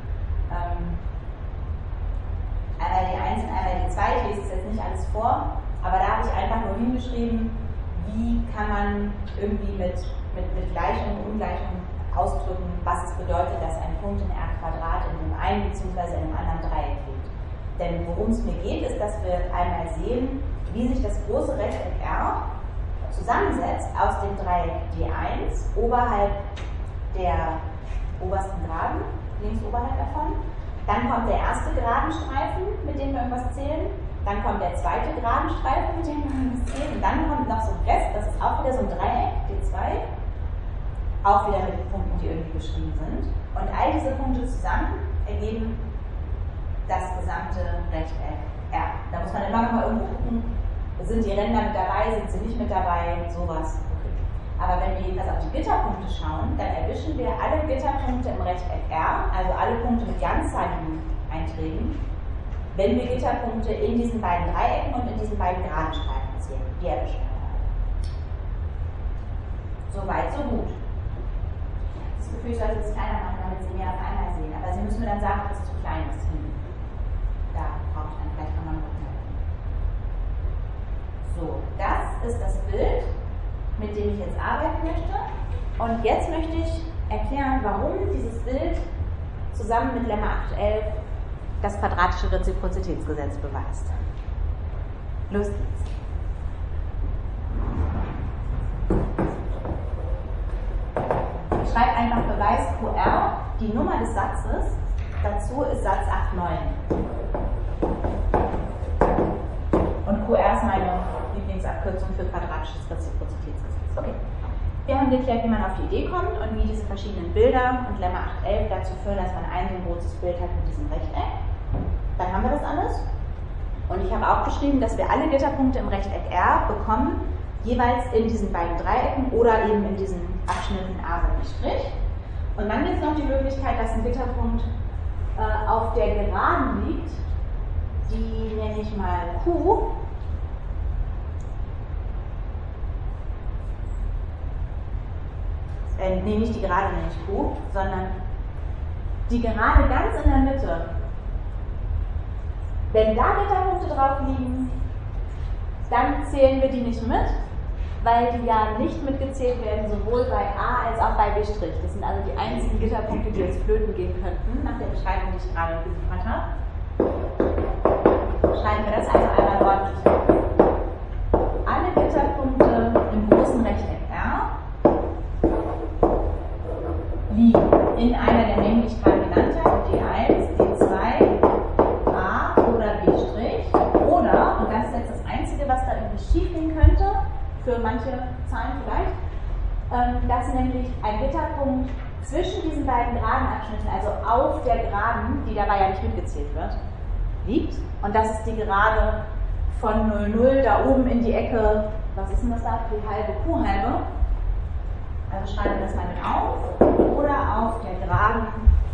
Einmal D1 und einmal D2, ich lese es jetzt nicht alles vor, aber da habe ich einfach nur hingeschrieben, wie kann man irgendwie mit Gleichung und Ungleichung ausdrücken, was es bedeutet, dass ein Punkt in R² in dem einen bzw. in dem anderen Dreieck liegt. Denn worum es mir geht, ist, dass wir einmal sehen, wie sich das große Rechteck R zusammensetzt aus dem Dreieck D1 oberhalb der obersten Geraden, links oberhalb davon. Dann kommt der erste Geradenstreifen, mit dem wir irgendwas zählen. Dann kommt der zweite Geradenstreifen, mit dem wir irgendwas zählen. Und dann kommt noch so ein Rest, das ist auch wieder so ein Dreieck, D2. Auch wieder mit Punkten, die irgendwie beschrieben sind. Und all diese Punkte zusammen ergeben das gesamte Rechteck R. Da muss man immer noch mal irgendwo gucken, sind die Ränder mit dabei, sind sie nicht mit dabei, sowas. Okay. Aber wenn wir jedenfalls auf die Gitterpunkte schauen, dann erwischen wir alle Gitterpunkte im Rechteck R, also alle Punkte mit ganzzahligen Einträgen, wenn wir Gitterpunkte in diesen beiden Dreiecken und in diesen beiden geraden Streifen sehen. Die erwischen wir. Soweit, so gut. Das Gefühl, ich sollte es kleiner machen, damit Sie mehr auf einmal sehen. Aber Sie müssen mir dann sagen, ob es zu klein ist. Da brauche ich dann vielleicht nochmal eine Rückmeldung. So, das ist das Bild, mit dem ich jetzt arbeiten möchte. Und jetzt möchte ich erklären, warum dieses Bild zusammen mit Lemma 811 das quadratische Reziprozitätsgesetz beweist. Los geht's. Ich schreibe einfach Beweis QR, die Nummer des Satzes, dazu ist Satz 8,9. Und QR ist meine Lieblingsabkürzung für quadratisches Reziprozitätsgesetz. Okay. Wir haben geklärt, wie man auf die Idee kommt und wie diese verschiedenen Bilder und Lemma 811 dazu führen, dass man ein so ein großes Bild hat mit diesem Rechteck. Dann haben wir das alles. Und ich habe auch geschrieben, dass wir alle Gitterpunkte im Rechteck R bekommen, jeweils in diesen beiden Dreiecken oder eben in diesen Abschnitten A und B'. Und dann gibt es noch die Möglichkeit, dass ein Gitterpunkt auf der Geraden liegt, die nenne ich mal Q. Nee, nicht die Gerade nenne ich Q, sondern die Gerade ganz in der Mitte. Wenn da Gitterpunkte drauf liegen, dann zählen wir die nicht mit, weil die ja nicht mitgezählt werden, sowohl bei A als auch bei B'. Das sind also die einzigen Gitterpunkte, die jetzt flöten gehen könnten, nach der Beschreibung, die ich gerade geliefert habe. Schreiben wir das also einmal ordentlich. Alle Gitterpunkte im großen Rechteck R liegen in einer der Mengen, die ich gerade genannt habe, D1, D2, A oder B', oder, und das ist jetzt das Einzige, was da irgendwie schief gehen könnte, für manche Zahlen vielleicht, dass nämlich ein Gitterpunkt zwischen diesen beiden geraden Abschnitten, also auf der Geraden, die dabei ja nicht mitgezählt wird, liegt. Und das ist die Gerade von 0, 0 da oben in die Ecke, was ist denn das da, die halbe Q-halbe. Also schreiben wir das mal mit auf. Oder auf der Geraden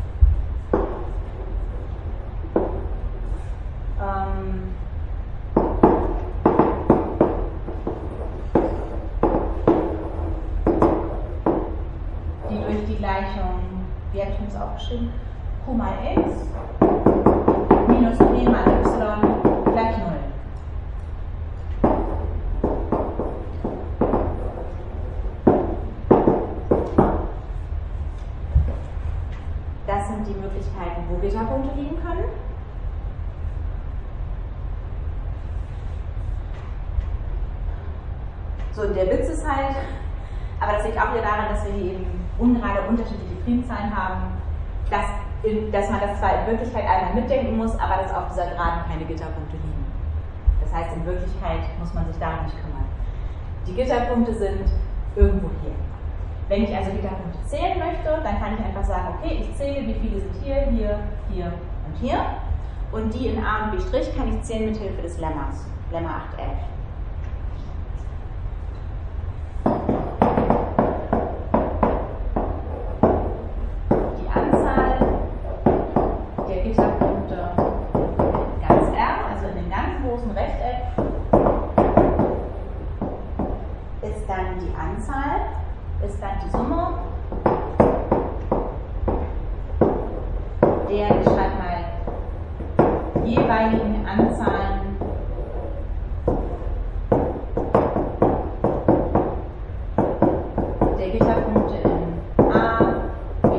die durch die Gleichung, wie habe ich mir das aufgeschrieben? Q mal x minus p mal y gleich 0. Das sind die Möglichkeiten, wo Gitterpunkte liegen können. So, der Witz ist halt, aber das liegt auch wieder daran, dass wir hier eben ungerade unterschiedliche Primzahlen haben, dass man das zwar in Wirklichkeit einmal mitdenken muss, aber dass auf dieser Geraden keine Gitterpunkte liegen. Das heißt, in Wirklichkeit muss man sich darum nicht kümmern. Die Gitterpunkte sind irgendwo hier. Wenn ich also Gitterpunkte zählen möchte, dann kann ich einfach sagen, okay, ich zähle, wie viele sind hier, hier, hier und hier. Und die in A und B' kann ich zählen mit Hilfe des Lemmas, Lemma 811. Die Anzahl der Gitterpunkte ganz R, also in dem ganz großen Rechteck, ist dann die Anzahl, ist dann die Summe der, ich schreibe mal, jeweiligen Anzahlen der Gitterpunkte in A, B',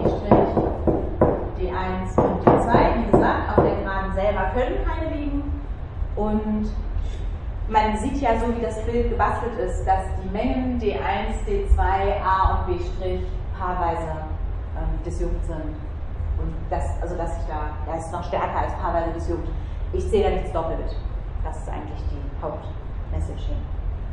D1 und D2. Wie gesagt, auf der Geraden selber können keine liegen. Und man sieht ja so, wie das Bild gebastelt ist, dass die Mengen D1, D2, A und B' paarweise disjunkt sind. Und das, also dass ich da ist noch stärker als paarweise disjunkt. Ich zähle da nichts doppelt. Das ist eigentlich die Hauptmessage hier.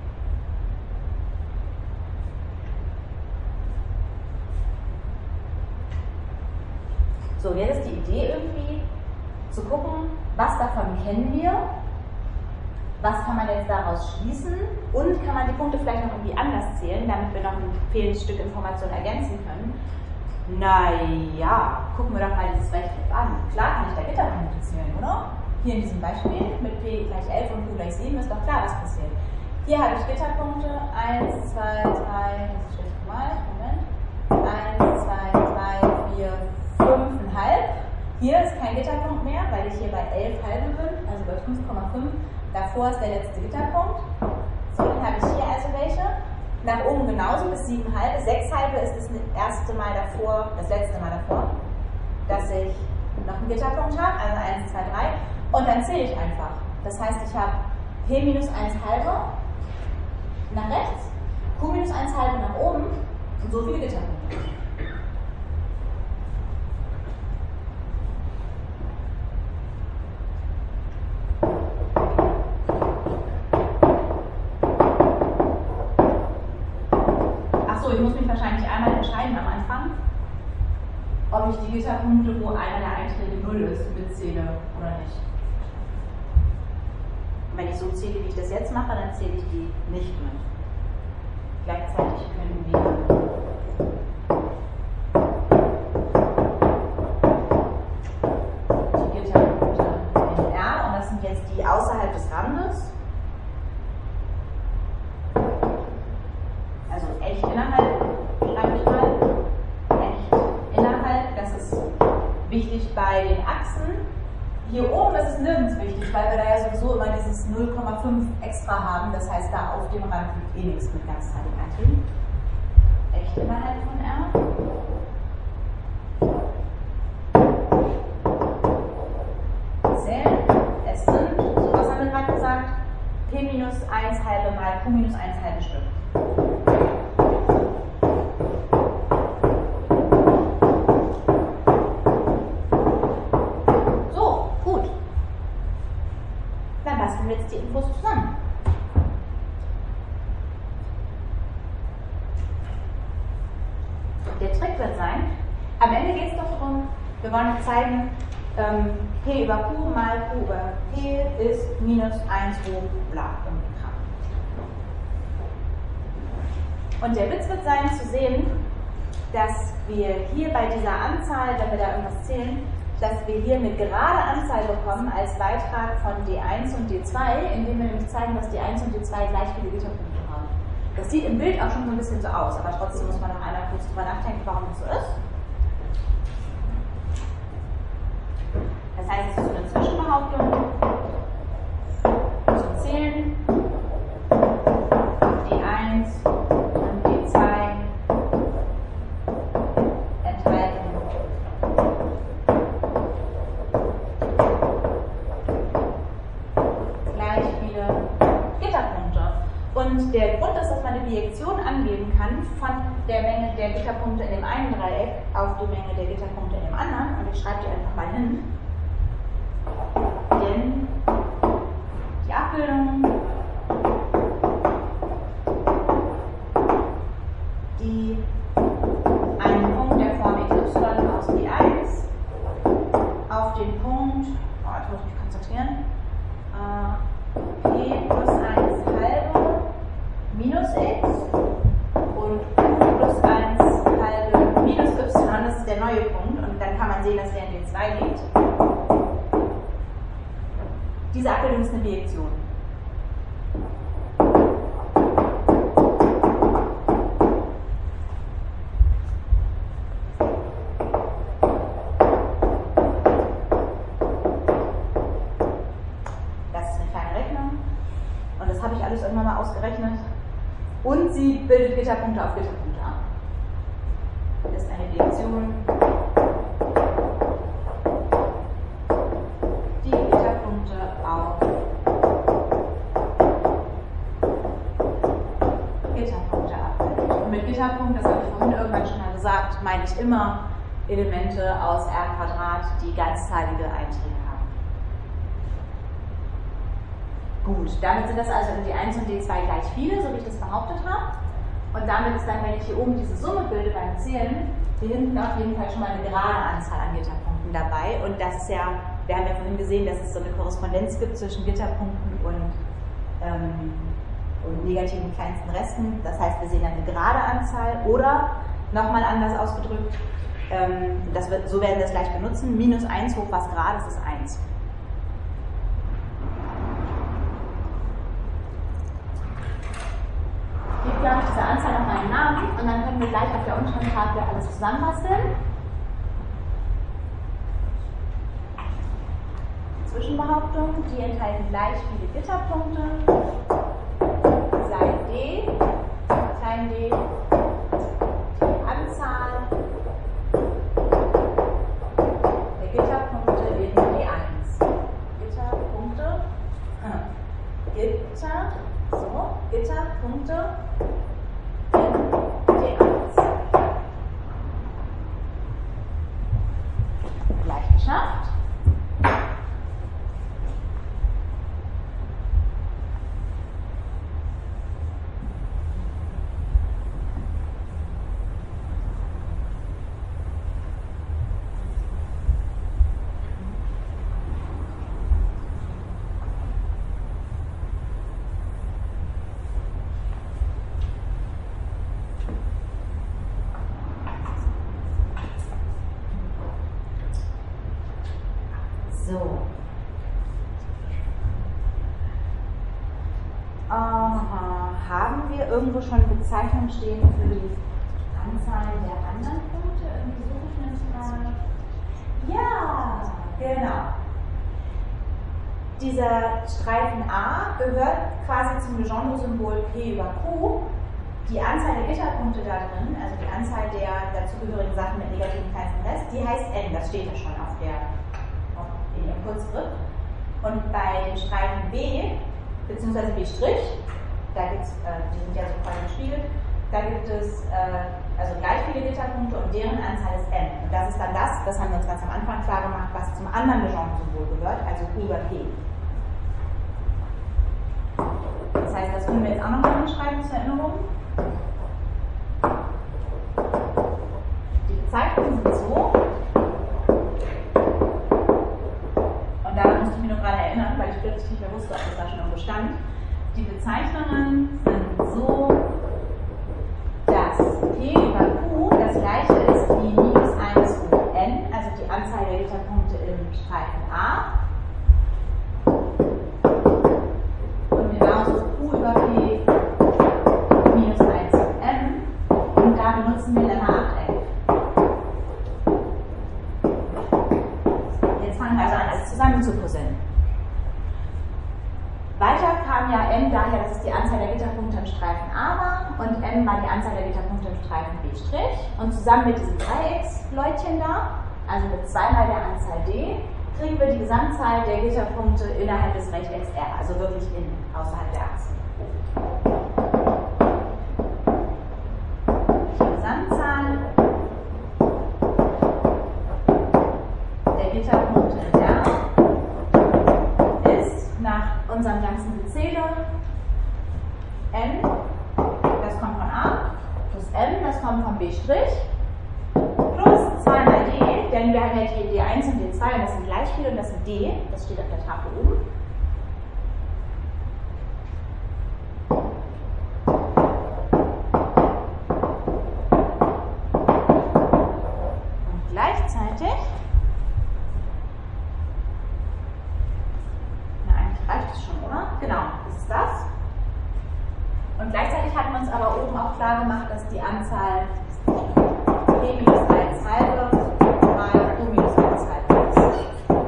So, jetzt ist die Idee irgendwie zu gucken, was davon kennen wir, was kann man jetzt daraus schließen und kann man die Punkte vielleicht noch irgendwie anders zählen, damit wir noch ein fehlendes Stück Information ergänzen können. Naja, gucken wir doch mal dieses Rechteck an. Klar kann ich da Gitterpunkte zählen, oder? Hier in diesem Beispiel mit p gleich 11 und q gleich 7 ist doch klar, was passiert. Hier habe ich Gitterpunkte 1, 2, 3, das ist schlecht gemalt, Moment. 1, 2, 3, 4, 5,5. Hier ist kein Gitterpunkt mehr, weil ich hier bei 11 halbe bin, also bei 5,5. Davor ist der letzte Gitterpunkt. So, dann habe ich hier also welche. Nach oben genauso bis 7 halbe. 6 halbe ist das erste Mal davor, das letzte Mal davor, dass ich noch einen Gitterpunkt habe, also 1, 2, 3. Und dann zähle ich einfach. Das heißt, ich habe p minus 1 halbe nach rechts, q minus 1 halbe nach oben und so viele Gitterpunkte. Ich muss mich wahrscheinlich einmal entscheiden am Anfang, ob ich die Gitterpunkte, wo einer der Einträge 0 ist, mitzähle oder nicht. Und wenn ich so zähle, wie ich das jetzt mache, dann zähle ich die nicht mit. Gleichzeitig können wir Wichtig bei den Achsen. Hier oben ist es nirgends wichtig, weil wir da ja sowieso immer dieses 0,5 extra haben. Das heißt, da auf dem Rand liegt eh nichts mit ganzzahligen Einträgen. Echt innerhalb von R. Zählen. Es sind, so was haben wir gerade gesagt, P minus 1 halbe mal Q minus 1 halbe Stück. So, gut. Dann basteln wir jetzt die Infos zusammen. Der Trick wird sein, am Ende geht es doch darum, wir wollen jetzt zeigen, P über Q mal Q über P ist minus 1 hoch bla irgendwie Gramm. Und der Witz wird sein, zu sehen, dass wir hier bei dieser Anzahl, wenn wir da irgendwas zählen, dass wir hier eine gerade Anzahl bekommen als Beitrag von D1 und D2, indem wir nämlich zeigen, dass D1 und D2 gleich viele Gitterpunkte haben. Das sieht im Bild auch schon so ein bisschen so aus, aber trotzdem muss man noch einmal kurz drüber nachdenken, warum das so ist. Das heißt, es ist so eine Zwischenbehauptung zum Zählen. D1 und D2 enthalten gleich viele Gitterpunkte. Und der Grund ist, dass man eine Bijektion angeben kann von der Menge der Gitterpunkte in dem einen Dreieck auf die Menge der Gitterpunkte in dem anderen. Und ich schreibe die einfach mal hin. Denn die Abbildung, die einen Punkt der Form y aus D1 auf den Punkt, jetzt muss ich mich konzentrieren, p plus 1 halbe minus x und q plus 1 halbe minus y, das ist der neue Punkt, und dann kann man sehen, dass der in D2 liegt. Diese Abbildung ist eine Bijektion. Das ist eine kleine Rechnung. Und das habe ich alles irgendwann mal ausgerechnet. Und sie bildet Gitterpunkte auf Gitterpunkte ab. Das ist eine Bijektion. Die Gitterpunkte auf Gitterpunkte abbildet. Und mit Gitterpunkt, das habe ich vorhin irgendwann schon mal gesagt, meine ich immer Elemente aus R², die ganzzahlige Einträge haben. Gut, damit sind das also in D1 und D2 gleich viele, so wie ich das behauptet habe. Und damit ist dann, wenn ich hier oben diese Summe bilde beim Zählen, hier hinten auf jeden Fall schon mal eine gerade Anzahl an Gitterpunkten dabei. Und das ist ja, wir haben ja vorhin gesehen, dass es so eine Korrespondenz gibt zwischen Gitterpunkten und negativen kleinsten Resten. Das heißt, wir sehen dann eine gerade Anzahl oder, nochmal anders ausgedrückt, so werden wir es gleich benutzen, minus 1 hoch was Gerades ist 1. Ich gebe, glaube ich, dieser Anzahl noch mal einen Namen und dann können wir gleich auf der unteren Tafel alles zusammenbasteln. Zwischenbehauptung, die enthalten gleich viele Gitterpunkte. Sei D, klein d, die Anzahl der Gitterpunkte in D1. Gitterpunkte in D1. Gleich geschafft. So. Haben wir irgendwo schon Bezeichnungen stehen für die Anzahl der anderen Punkte? Irgendwie suche ich nämlich gerade. Ja, dieser Streifen A gehört quasi zum Legendre-Symbol P über Q. Die Anzahl der Gitterpunkte da drin, also die Anzahl der dazugehörigen Sachen mit negativen kleinsten Rest, die heißt n, das steht ja schon in Ihrem Kurzschrift. Und bei dem Streifen B, bzw. B', da gibt's, die sind ja so quasi gespiegelt, da gibt es also gleich viele Gitterpunkte und deren Anzahl ist n. Und das ist dann das haben wir uns ganz am Anfang klar gemacht, was zum anderen Legendre-Symbol gehört, also Q über P. Das heißt, das können wir jetzt auch nochmal hinschreiben zur Erinnerung. Die Bezeichnungen sind so. Und daran musste ich mich nur gerade erinnern, weil ich plötzlich nicht mehr wusste, ob das da schon irgendwo stand. Die Bezeichnungen sind so, dass P über Q das gleiche ist wie minus 1 hoch n, also die Anzahl der Gitterpunkte im Streifen A. Und genauso Q über P minus 1 hoch m. Und da benutzen wir Lemma 8n. Jetzt fangen wir also an, alles zusammen zu puzzeln. Weiter kam ja n daher, dass es die Anzahl der Gitterpunkte im Streifen A war und n war die'Anzahl der Gitterpunkte im Streifen B'. Und zusammen mit diesem Dreiecksleutchen da, also mit zweimal der Anzahl d, kriegen wir die Gesamtzahl der Gitterpunkte innerhalb des Rechtecks R, also wirklich außerhalb der Achse. Die Gesamtzahl der Gitterpunkte in R ist nach unserem ganzen Gezähle n, das kommt von A, plus m, das kommt von B', plus 2 mal d, denn wir haben ja die D1 und D2 und das sind gleich viele und das sind d, das steht auf der Tafel oben. Und gleichzeitig, na eigentlich reicht es schon, oder? Genau, das ist das. Und gleichzeitig hatten wir uns aber oben auch klar gemacht, dass die Anzahl P minus 1 halbe mal Q minus 1 halbe ist.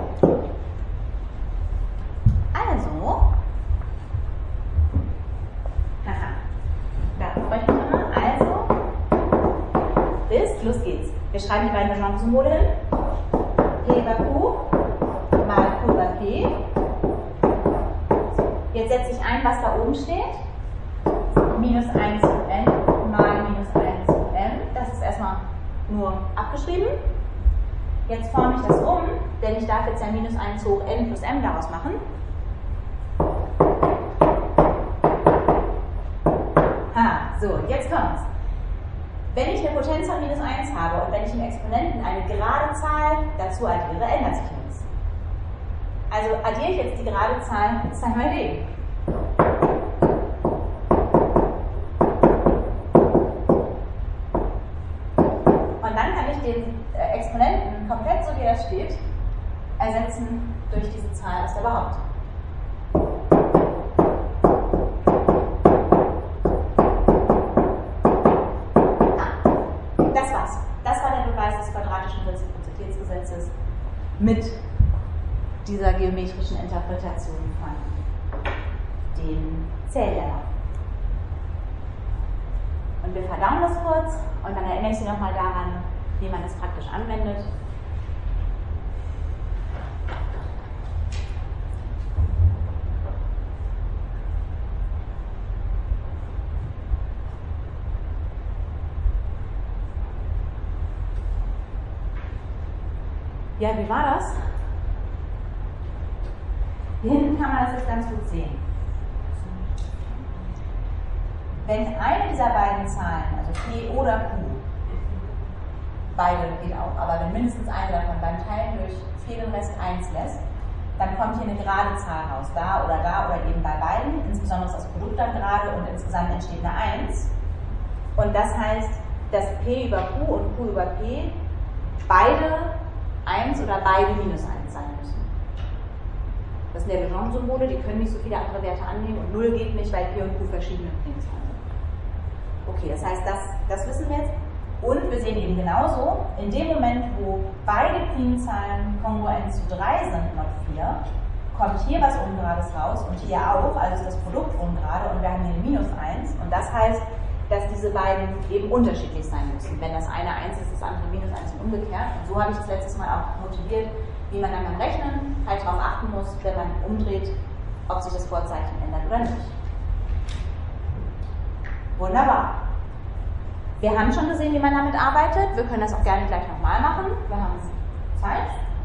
Also, da sprechen wir mal. Also, los geht's. Wir schreiben die beiden Legendre-Symbole hin. P über Q mal Q über P. Jetzt setze ich ein, was da oben steht. Minus 1 hoch n mal minus 1 hoch m. Das ist erstmal nur abgeschrieben. Jetzt forme ich das um, denn ich darf jetzt ja minus 1 hoch n plus m daraus machen. So, jetzt kommt's. Wenn ich eine Potenz von minus 1 habe und wenn ich im Exponenten eine gerade Zahl dazu addiere, ändert sich nichts. Also addiere ich jetzt die gerade Zahl 2 mal d. Und dann kann ich den Exponenten komplett so wie er steht ersetzen durch diese Zahl aus der Behauptung. Das war's. Das war der Beweis des quadratischen Reziprozitätsgesetzes mit dieser geometrischen Interpretation von den Zähllemma. Und wir verdauen das kurz und dann erinnere ich Sie nochmal daran, wie man es praktisch anwendet. Ja, wie war das? Hier hinten kann man das jetzt ganz gut sehen. Wenn eine dieser beiden Zahlen, also P oder Q, beide geht auch, aber wenn mindestens eine davon beim Teilen durch fehlenden Rest 1 lässt, dann kommt hier eine gerade Zahl raus, da oder eben bei beiden, insbesondere ist das Produkt dann gerade und insgesamt entsteht eine 1. Und das heißt, dass P über Q und Q über P beide 1 oder beide minus 1 sein müssen. Das sind ja Legendre-Symbole, die können nicht so viele andere Werte annehmen und 0 geht nicht, weil P und Q verschiedene Primzahlen sind. Okay, das heißt, das wissen wir jetzt. Und wir sehen eben genauso, in dem Moment, wo beide Primzahlen kongruent zu 3 sind, not 4, kommt hier was Ungerades raus und hier auch, also ist das Produkt ungerade und wir haben hier eine -1 und das heißt, dass diese beiden eben unterschiedlich sein müssen. Wenn das eine 1 ist, das andere -1 und umgekehrt. Und so habe ich das letztes Mal auch motiviert, wie man dann beim Rechnen halt darauf achten muss, wenn man umdreht, ob sich das Vorzeichen ändert oder nicht. Wunderbar. Wir haben schon gesehen, wie man damit arbeitet. Wir können das auch gerne gleich nochmal machen. Wir haben Zeit.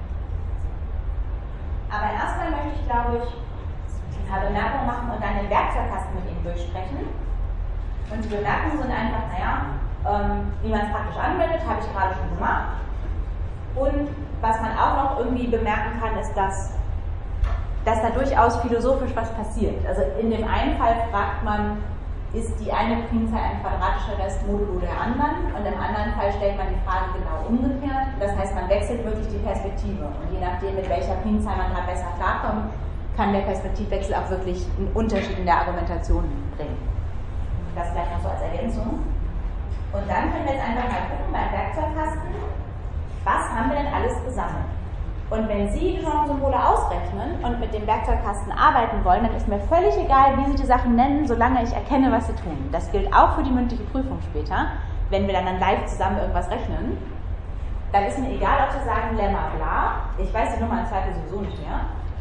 Aber erstmal möchte ich, glaube ich, ein paar Bemerkungen machen und dann den Werkzeugkasten mit Ihnen durchsprechen. Und die Bemerkungen sind einfach, wie man es praktisch anwendet, habe ich gerade schon gemacht. Und was man auch noch irgendwie bemerken kann, ist, dass da durchaus philosophisch was passiert. Also in dem einen Fall fragt man, ist die eine Primzahl ein quadratischer Rest modulo der anderen? Und im anderen Fall stellt man die Frage genau umgekehrt. Das heißt, man wechselt wirklich die Perspektive. Und je nachdem, mit welcher Primzahl man da besser klarkommt, kann der Perspektivwechsel auch wirklich einen Unterschied in der Argumentation bringen. Das vielleicht noch so als Ergänzung. Und dann können wir jetzt einfach mal gucken beim Werkzeugkasten, was haben wir denn alles gesammelt? Und wenn Sie die Genresymbole ausrechnen und mit dem Werkzeugkasten arbeiten wollen, dann ist mir völlig egal, wie Sie die Sachen nennen, solange ich erkenne, was Sie tun. Das gilt auch für die mündliche Prüfung später. Wenn wir dann live zusammen irgendwas rechnen, dann ist mir egal, ob Sie sagen Lemma bla, ich weiß die Nummer im Zweifel sowieso nicht mehr,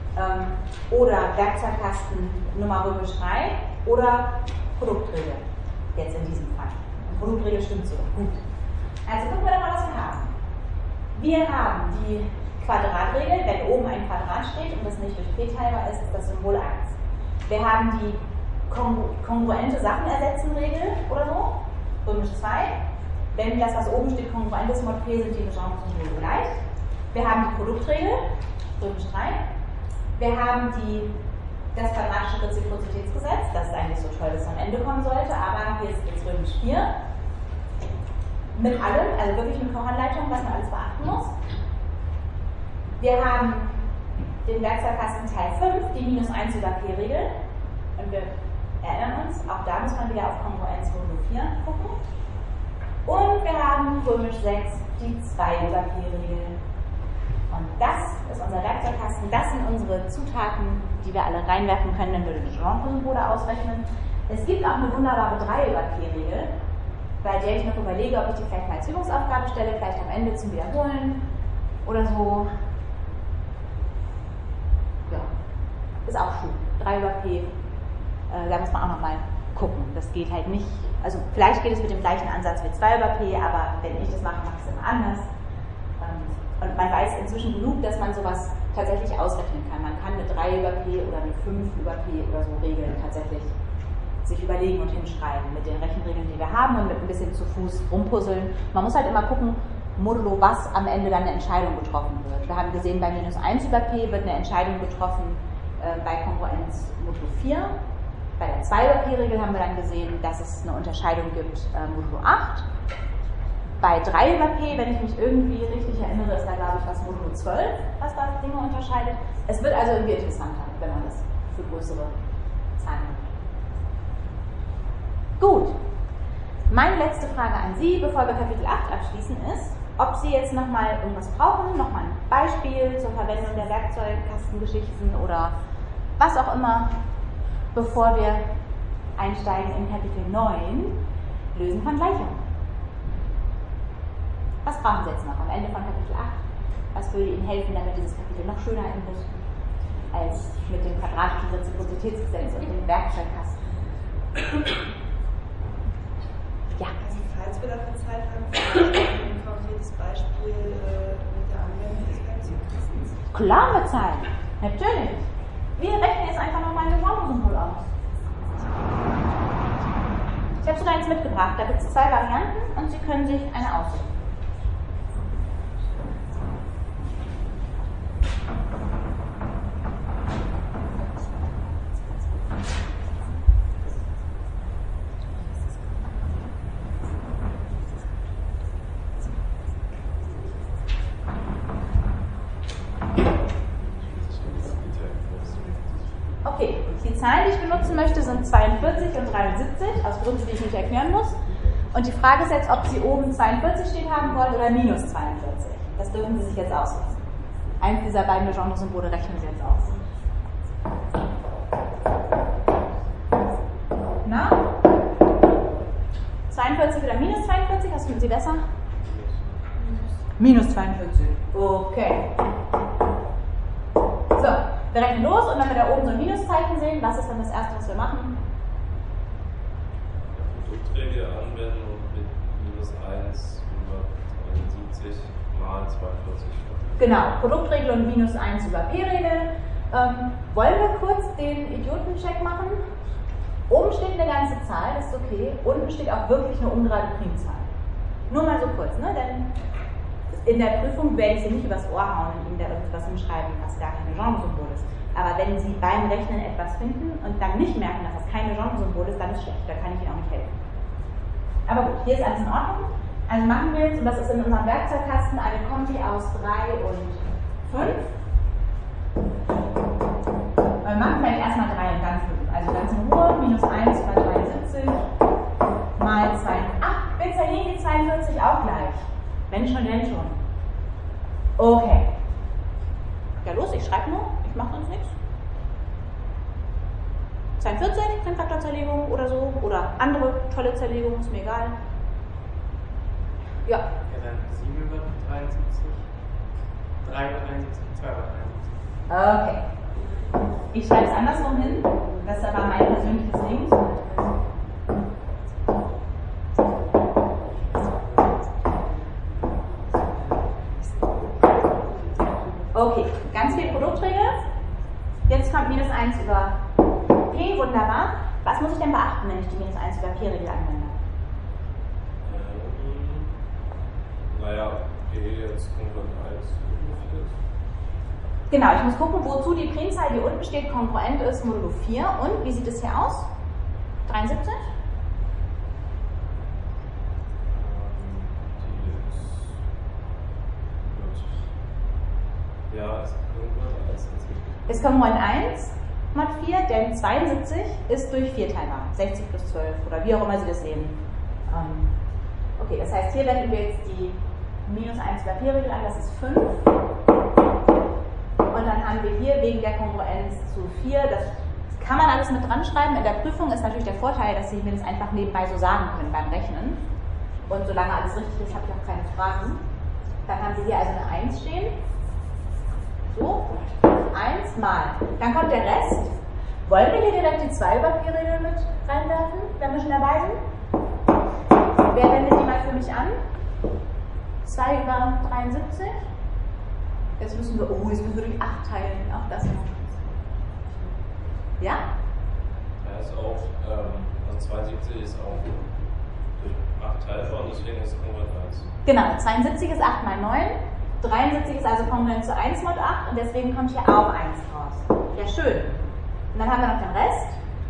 oder Werkzeugkasten Nummer römisch 3 oder Produktregel, jetzt in diesem Fall. Und Produktregel stimmt so. Gut. Also gucken wir doch mal, was wir haben. Wir haben die Quadratregel, wenn oben ein Quadrat steht und das nicht durch p teilbar ist, ist das Symbol 1. Wir haben die kongruente Sachen-Ersetzen-Regel oder so, römisch 2. Wenn das, was oben steht, kongruent ist, mod p, sind die Genresymbole gleich. Wir haben die Produktregel, römisch 3. Wir haben das quadratische Reziprozitätsgesetz, das ist eigentlich so toll, dass es am Ende kommen sollte, aber hier ist jetzt römisch 4. Mit allem, also wirklich mit Kochanleitung, was man alles beachten muss. Wir haben den Werkzeugkasten Teil 5, die -1 über p-Regel. Und wir erinnern uns, auch da muss man wieder auf Kongruenz modulo 4 gucken. Und wir haben römisch 6, die 2 über p-Regel. Und das ist unser Werkzeugkasten, das sind unsere Zutaten, die wir alle reinwerfen können, wenn wir die Genresymbole ausrechnen. Es gibt auch eine wunderbare 3 über p-Regel, bei der ich noch überlege, ob ich die vielleicht mal als Übungsaufgabe stelle, vielleicht am Ende zum Wiederholen oder so. Ja, ist auch schön. 3 über p, da muss man auch nochmal gucken. Das geht halt nicht, also vielleicht geht es mit dem gleichen Ansatz wie 2 über p, aber wenn ich das mache, mache ich es immer anders. Und man weiß inzwischen genug, dass man sowas tatsächlich ausrechnen kann. Man kann eine 3 über p oder eine 5 über p oder so Regeln tatsächlich sich überlegen und hinschreiben mit den Rechenregeln, die wir haben und mit ein bisschen zu Fuß rumpuzzeln. Man muss halt immer gucken, modulo was am Ende dann eine Entscheidung getroffen wird. Wir haben gesehen, bei -1 über p wird eine Entscheidung getroffen bei Kongruenz modulo 4. Bei der 2 über p-Regel haben wir dann gesehen, dass es eine Unterscheidung gibt modulo 8. Bei 3 über p, wenn ich mich irgendwie richtig erinnere, ist da, glaube ich, was modulo 12, was da Dinge unterscheidet. Es wird also irgendwie interessanter, wenn man das für größere Zahlen nimmt. Gut. Meine letzte Frage an Sie, bevor wir Kapitel 8 abschließen, ist, ob Sie jetzt nochmal irgendwas brauchen, nochmal ein Beispiel zur Verwendung der Werkzeugkastengeschichten oder was auch immer, bevor wir einsteigen in Kapitel 9, Lösen von Gleichungen. Was brauchen Sie jetzt noch am Ende von Kapitel 8? Was würde Ihnen helfen, damit dieses Kapitel noch schöner endet, als mit dem quadratischen Reziprozitätsgesetz und dem Werkzeugkasten? Ja. Also falls wir dafür Zeit haben, ein konkretes Beispiel mit der Anwendung des Werkzeugkastens. Klar mit Zeit, natürlich. Wir rechnen jetzt einfach nochmal ein Genresymbol aus. Ich habe sogar eins mitgebracht, da gibt es 2 Varianten und Sie können sich eine aussuchen. Okay, die Zahlen, die ich benutzen möchte, sind 42 und 73, aus Gründen, die ich nicht erklären muss. Und die Frage ist jetzt, ob Sie oben 42 stehen haben wollen oder -42. Das dürfen Sie sich jetzt aussuchen. Eins dieser beiden Genresymbole rechnen Sie jetzt aus. 42 oder minus 42? Was finden Sie besser? Minus 42. Okay. So, wir rechnen los und wenn wir da oben so ein Minuszeichen sehen, was ist dann das erste, was wir machen? Produktregel anwenden und mit minus 1 über 73 mal 42. Genau, Produktregel und minus 1 über P-Regel. Wollen wir kurz den Idiotencheck machen? Oben steht eine ganze Zahl, das ist okay. Unten steht auch wirklich eine ungerade Primzahl. Nur mal so kurz, ne? Denn in der Prüfung werde ich Sie nicht übers Ohr hauen und Ihnen da irgendwas hinschreiben, was gar kein Genresymbol ist. Aber wenn Sie beim Rechnen etwas finden und dann nicht merken, dass das kein Genresymbol ist, dann ist schlecht, da kann ich Ihnen auch nicht helfen. Aber gut, hier ist alles in Ordnung. Also machen wir jetzt, und das ist in unserem Werkzeugkasten, eine Kombi aus 3 und 5. Wir machen vielleicht erstmal 3 in ganz Ruhe. Also ganz in Ruhe, minus 1 bei 73 mal 2. Ach, wir zerlegen die 42 auch gleich. Wenn schon, denn schon. Okay. Ja los, ich schreibe nur, ich mache sonst nichts. 42, Primfaktorzerlegung oder so, oder andere tolle Zerlegung, ist mir egal. Ja. Ja, dann 7 über 73, 3 über 73, 2 über 73. Okay. Ich schreibe es andersrum hin. Das ist aber mein persönliches Ding. Okay, ganz viel Produktregel. Jetzt kommt minus 1 über P, wunderbar. Was muss ich denn beachten, wenn ich die minus 1 über P-Regel anwende? Naja, P jetzt kongruent 1 über 4 ist. Genau, ich muss gucken, wozu die Primzahl, die unten steht, kongruent ist, modulo 4. Und wie sieht es hier aus? 73? Ja, ist kongruent 1. Ist kongruent 1 mod 4, denn 72 ist durch 4 teilbar. 60 plus 12 oder wie auch immer Sie das sehen. Okay, das heißt, hier wenden wir jetzt die minus 1 über P-Regel an, das ist 5. Und dann haben wir hier wegen der Kongruenz zu 4, das kann man alles mit dran schreiben. In der Prüfung ist natürlich der Vorteil, dass Sie mir das einfach nebenbei so sagen können beim Rechnen. Und solange alles richtig ist, habe ich auch keine Fragen. Dann haben Sie hier also eine 1 stehen. So, 1 mal. Dann kommt der Rest. Wollen wir hier direkt die 2 über P-Regel mit reinwerfen, wenn wir schon dabei sind? Wer wendet die mal für mich an? 2 über 73. Jetzt müssen wir durch 8 teilen. Auch das noch. Ja? Ja, ist auch, also 72 ist auch durch 8 teilbar und deswegen ist es kongruent 1. Genau, 72 ist 8 mal 9. 73 ist also kongruent zu 1 mod 8 und deswegen kommt hier auch 1 raus. Ja, schön. Und dann haben wir noch den Rest.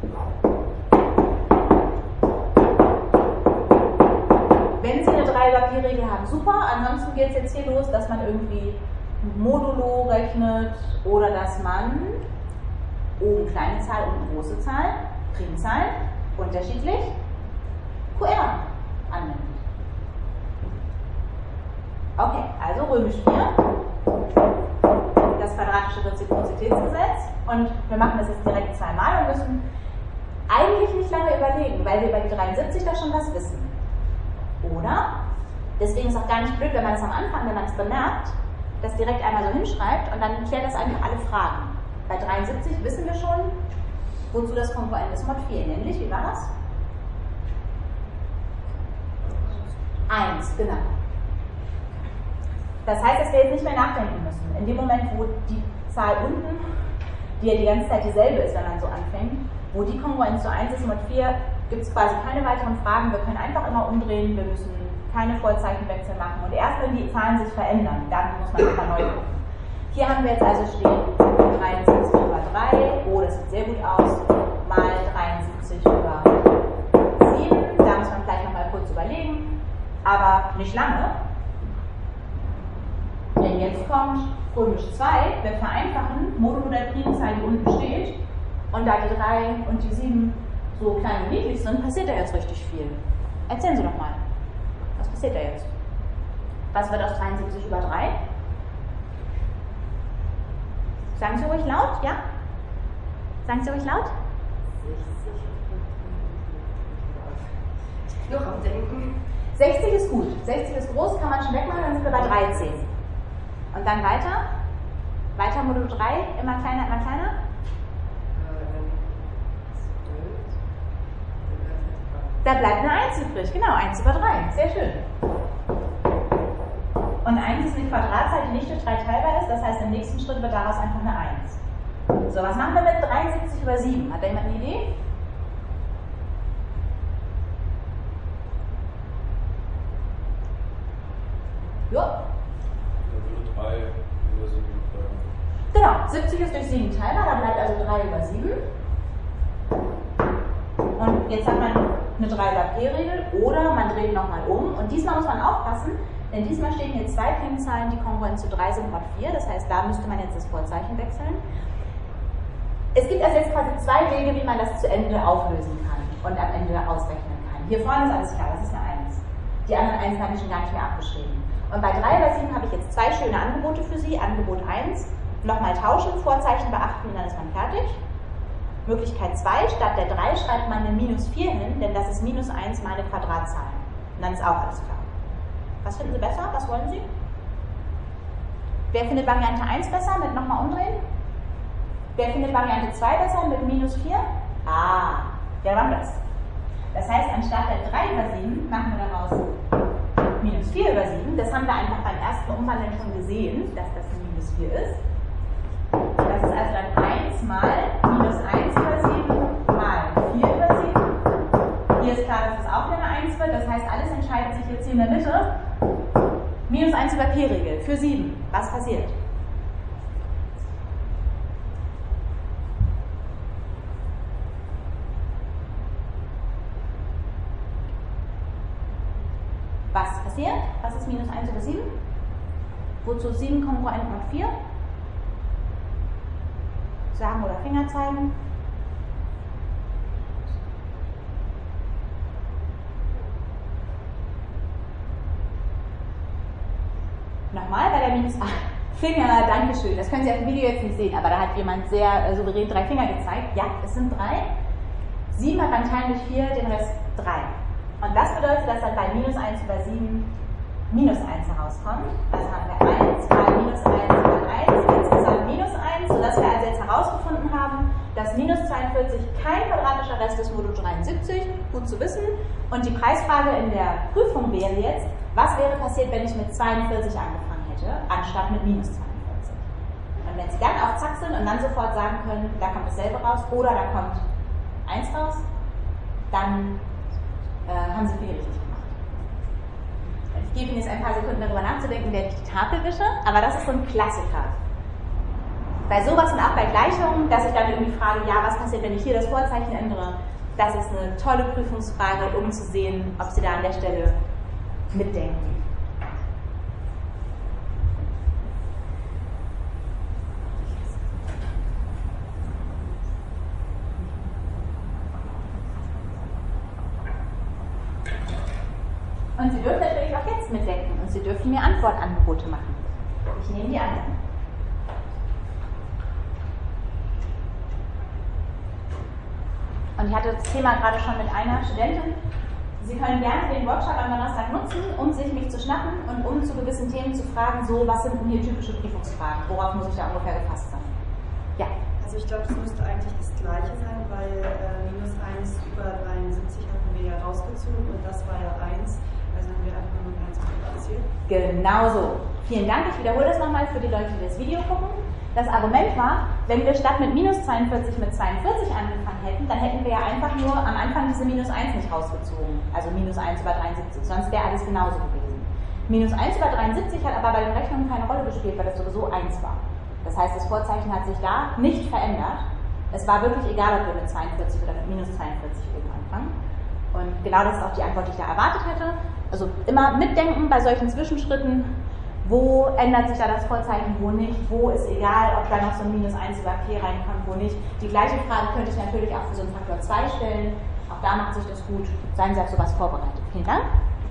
Wenn Sie eine 3 über P-Regel haben, super. Ansonsten geht es jetzt hier los, dass man irgendwie modulo rechnet oder dass man oben kleine Zahl, unten große Zahl, Primzahl, unterschiedlich, QR annimmt. Okay, also römisch 4, das quadratische Reziprozitätsgesetz, und wir machen das jetzt direkt 2-mal und müssen eigentlich nicht lange überlegen, weil wir über die 73 da schon was wissen. Oder? Deswegen ist es auch gar nicht blöd, wenn man es am Anfang, wenn man es bemerkt, das direkt einmal so hinschreibt und dann klärt das einfach alle Fragen. Bei 73 wissen wir schon, wozu das kongruent ist, mod 4, nämlich, wie war das? 1, genau. Das heißt, dass wir jetzt nicht mehr nachdenken müssen. In dem Moment, wo die Zahl unten, die ja die ganze Zeit dieselbe ist, wenn man so anfängt, wo die kongruent zu 1 ist, mod 4, gibt es quasi keine weiteren Fragen. Wir können einfach immer umdrehen, wir müssen keine Vorzeichenwechsel machen. Und erst wenn die Zahlen sich verändern, dann muss man immer neu gucken. Hier haben wir jetzt also stehen 73 über 3, oh, das sieht sehr gut aus, mal 73 über 7. Da muss man vielleicht nochmal kurz überlegen, aber nicht lange. Denn jetzt kommt römisch 2, wir vereinfachen, modulo der Primzahl, die unten steht, und da die 3 und die 7 so klein und niedlich sind, passiert da jetzt richtig viel. Erzählen Sie doch mal. Was passiert da jetzt? Was wird aus 73 über 3? Sagen Sie ruhig laut, ja? Sagen Sie ruhig laut? Noch am Denken. 60 ist gut. 60 ist groß, kann man schon wegmachen, dann sind wir bei 13. Und dann weiter. Weiter Modulo 3, immer kleiner, immer kleiner. Da bleibt eine 1 übrig, genau, 1 über 3. Sehr schön. Und 1 ist eine Quadratzahl, die nicht durch 3 teilbar ist, das heißt, im nächsten Schritt wird daraus einfach eine 1. So, was machen wir mit 73 über 7? Hat da jemand eine Idee? Jo. Dann würde 3 über 7 bleiben. Genau, 70 ist durch 7 teilbar, da bleibt also 3 über 7. Und jetzt hat man eine 3 über P-Regel oder man dreht nochmal um. Und diesmal muss man aufpassen, denn diesmal stehen hier zwei Primzahlen, die kongruent zu 3 sind, Mod 4. Das heißt, da müsste man jetzt das Vorzeichen wechseln. Es gibt also jetzt quasi zwei Wege, wie man das zu Ende auflösen kann und am Ende ausrechnen kann. Hier vorne ist alles klar, das ist eine 1. Die anderen 1 habe ich schon gar nicht mehr abgeschrieben. Und bei 3 über 7 habe ich jetzt zwei schöne Angebote für Sie. Angebot 1, nochmal tauschen, Vorzeichen beachten und dann ist man fertig. Möglichkeit 2, statt der 3 schreibt man eine minus 4 hin, denn das ist minus 1 mal eine Quadratzahl. Und dann ist auch alles klar. Was finden Sie besser? Was wollen Sie? Wer findet Variante 1 besser mit nochmal umdrehen? Wer findet Variante 2 besser mit minus 4? Ah, wer war das? Das heißt, anstatt der 3 über 7 machen wir daraus minus 4 über 7. Das haben wir einfach beim ersten Umwandeln schon gesehen, dass das ein minus 4 ist. Das ist also dann 1 mal minus 1 über 7 mal 4 über 7. Hier ist klar, dass es auch wieder eine 1 wird. Das heißt, alles entscheidet sich jetzt hier in der Mitte. Minus 1 über P-Regel für 7. Was passiert? Was passiert? Was ist minus 1 über 7? Wozu 7 kongruent mit 4? Sagen oder Finger zeigen. Nochmal bei der minus 8. Finger, Dankeschön. Das können Sie auf dem Video jetzt nicht sehen, aber da hat jemand sehr souverän 3 Finger gezeigt. Ja, es sind 3. 7 hat man teilen durch 4, den Rest 3. Und das bedeutet, dass dann bei minus 1 über 7 minus 1 herauskommt. Also haben wir 1 mal minus 1 mal 1, insgesamt minus 1, sodass wir also jetzt herausgefunden haben, dass minus 42 kein quadratischer Rest ist Modulo 73, gut zu wissen. Und die Preisfrage in der Prüfung wäre jetzt, was wäre passiert, wenn ich mit 42 angefangen hätte, anstatt mit minus 42. Und wenn Sie dann auf Zack sind und dann sofort sagen können, da kommt dasselbe raus oder da kommt 1 raus, dann haben Sie viel richtig gemacht. Ich gebe Ihnen jetzt ein paar Sekunden darüber nachzudenken, während ich die Tafel wische, aber das ist so ein Klassiker. Bei sowas und auch bei Gleichungen, dass ich dann irgendwie frage, ja, was passiert, wenn ich hier das Vorzeichen ändere, das ist eine tolle Prüfungsfrage, um zu sehen, ob Sie da an der Stelle mitdenken. Und Sie dürfen natürlich auch jetzt mitdenken und Sie dürfen mir Antwortangebote machen. Ich nehme die an. Und ich hatte das Thema gerade schon mit einer Studentin. Sie können gerne den Workshop am Donnerstag nutzen, um sich mich zu schnappen und um zu gewissen Themen zu fragen, so, was sind denn hier typische Prüfungsfragen? Worauf muss ich da ungefähr gefasst sein? Ja. Also ich glaube, es müsste eigentlich das Gleiche sein, weil minus 1 über 73 hatten wir ja rausgezogen und das war ja 1. Also haben wir einfach nur 1 multipliziert. Genau so. Vielen Dank. Ich wiederhole das nochmal für die Leute, die das Video gucken. Das Argument war, wenn wir statt mit minus 42 mit 42 angefangen hätten, dann hätten wir ja einfach nur am Anfang diese minus 1 nicht rausgezogen. Also minus 1 über 73. Sonst wäre alles genauso gewesen. Minus 1 über 73 hat aber bei den Rechnungen keine Rolle gespielt, weil das sowieso 1 war. Das heißt, das Vorzeichen hat sich da nicht verändert. Es war wirklich egal, ob wir mit 42 oder mit minus 42 oben anfangen. Und genau das ist auch die Antwort, die ich da erwartet hätte. Also immer mitdenken bei solchen Zwischenschritten. Wo ändert sich da das Vorzeichen, wo nicht? Wo ist egal, ob da noch so ein minus 1 über P reinkommt, wo nicht? Die gleiche Frage könnte ich natürlich auch für so einen Faktor 2 stellen. Auch da macht sich das gut. Seien Sie auf sowas vorbereitet. Vielen Dank.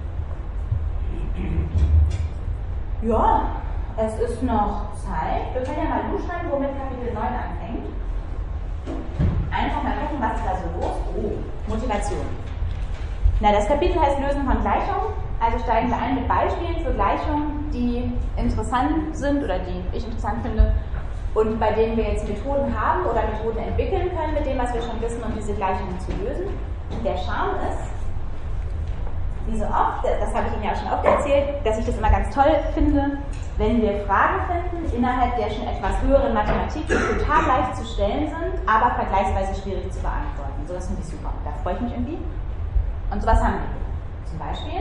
Ja, es ist noch Zeit. Wir können ja mal durchschreiben, womit Kapitel 9 anfängt. Einfach mal gucken, was ist da so los. Oh, Motivation. Na, das Kapitel heißt Lösen von Gleichungen. Also steigen wir ein mit Beispielen für Gleichungen, die interessant sind oder die ich interessant finde und bei denen wir jetzt Methoden haben oder Methoden entwickeln können, mit dem, was wir schon wissen, um diese Gleichungen zu lösen. Und der Charme ist, wie so oft, das habe ich Ihnen ja auch schon oft erzählt, dass ich das immer ganz toll finde, wenn wir Fragen finden innerhalb der schon etwas höheren Mathematik, die total leicht zu stellen sind, aber vergleichsweise schwierig zu beantworten. So, das finde ich super. Da freue ich mich irgendwie. Und sowas haben wir. Zum Beispiel,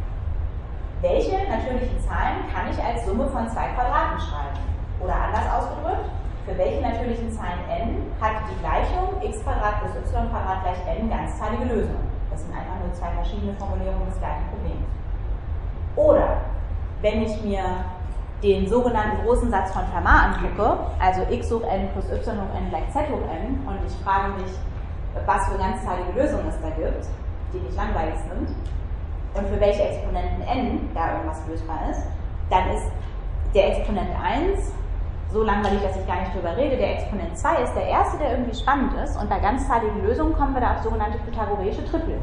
welche natürlichen Zahlen kann ich als Summe von 2 Quadraten schreiben? Oder anders ausgedrückt, für welche natürlichen Zahlen n hat die Gleichung x plus y gleich n ganzzahlige Lösungen? Das sind einfach nur 2 verschiedene Formulierungen des gleichen Problems. Oder wenn ich mir den sogenannten großen Satz von Fermat angucke, also x hoch n plus y hoch n gleich z hoch n, und ich frage mich, was für ganzzahlige Lösungen es da gibt, die nicht langweilig sind, und für welche Exponenten n da irgendwas lösbar ist, dann ist der Exponent 1 so langweilig, dass ich gar nicht drüber rede. Der Exponent 2 ist der erste, der irgendwie spannend ist, und bei ganzzahligen Lösungen kommen wir da auf sogenannte pythagoreische Trippel.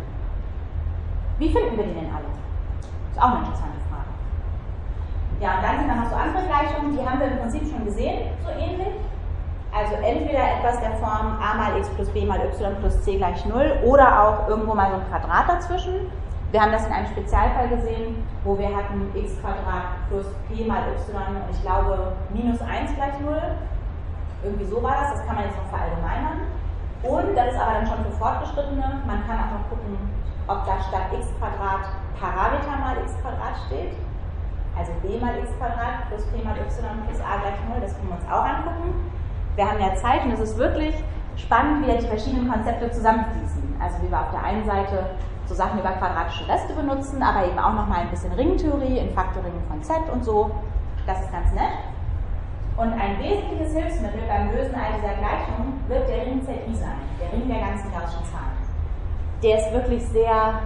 Wie finden wir die denn alle? Ist auch eine interessante Frage. Ja, und dann sind da noch so andere Gleichungen, die haben wir im Prinzip schon gesehen, so ähnlich. Also entweder etwas der Form a mal x plus b mal y plus c gleich 0 oder auch irgendwo mal so ein Quadrat dazwischen. Wir haben das in einem Spezialfall gesehen, wo wir hatten x plus p mal y und ich glaube minus 1 gleich 0. Irgendwie so war das, das kann man jetzt noch verallgemeinern. Und das ist aber dann schon für Fortgeschrittene. Man kann auch noch gucken, ob da statt x Parameter mal x steht. Also b mal x plus p mal y plus a gleich 0, das können wir uns auch angucken. Wir haben ja Zeit und es ist wirklich spannend, wie die verschiedenen Konzepte zusammenfließen. Also wie wir auf der einen Seite so Sachen über quadratische Reste benutzen, aber eben auch nochmal ein bisschen Ringtheorie in Faktorringen von Z und so. Das ist ganz nett. Und ein wesentliches Hilfsmittel beim Lösen all dieser Gleichungen wird der Ring ZI sein, der Ring der ganzen gaußschen Zahlen. Der ist wirklich sehr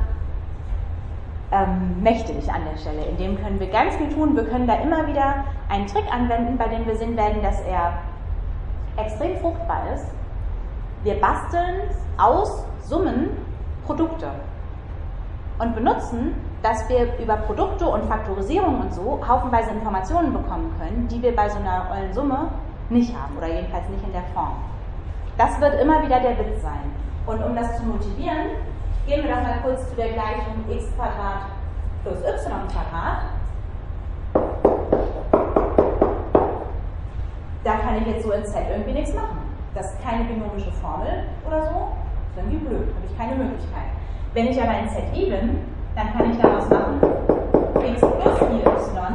mächtig an der Stelle. In dem können wir ganz viel tun. Wir können da immer wieder einen Trick anwenden, bei dem wir sehen werden, dass er extrem fruchtbar ist. Wir basteln aus Summen Produkte und benutzen, dass wir über Produkte und Faktorisierung und so haufenweise Informationen bekommen können, die wir bei so einer ollen Summe nicht haben oder jedenfalls nicht in der Form. Das wird immer wieder der Witz sein. Und um das zu motivieren, gehen wir doch mal kurz zu der Gleichung x plus y. Da kann ich jetzt so in Z irgendwie nichts machen. Das ist keine binomische Formel oder so. Das ist irgendwie blöd, habe ich keine Möglichkeit. Wenn ich aber in ZI bin, dann kann ich daraus machen x plus 4y,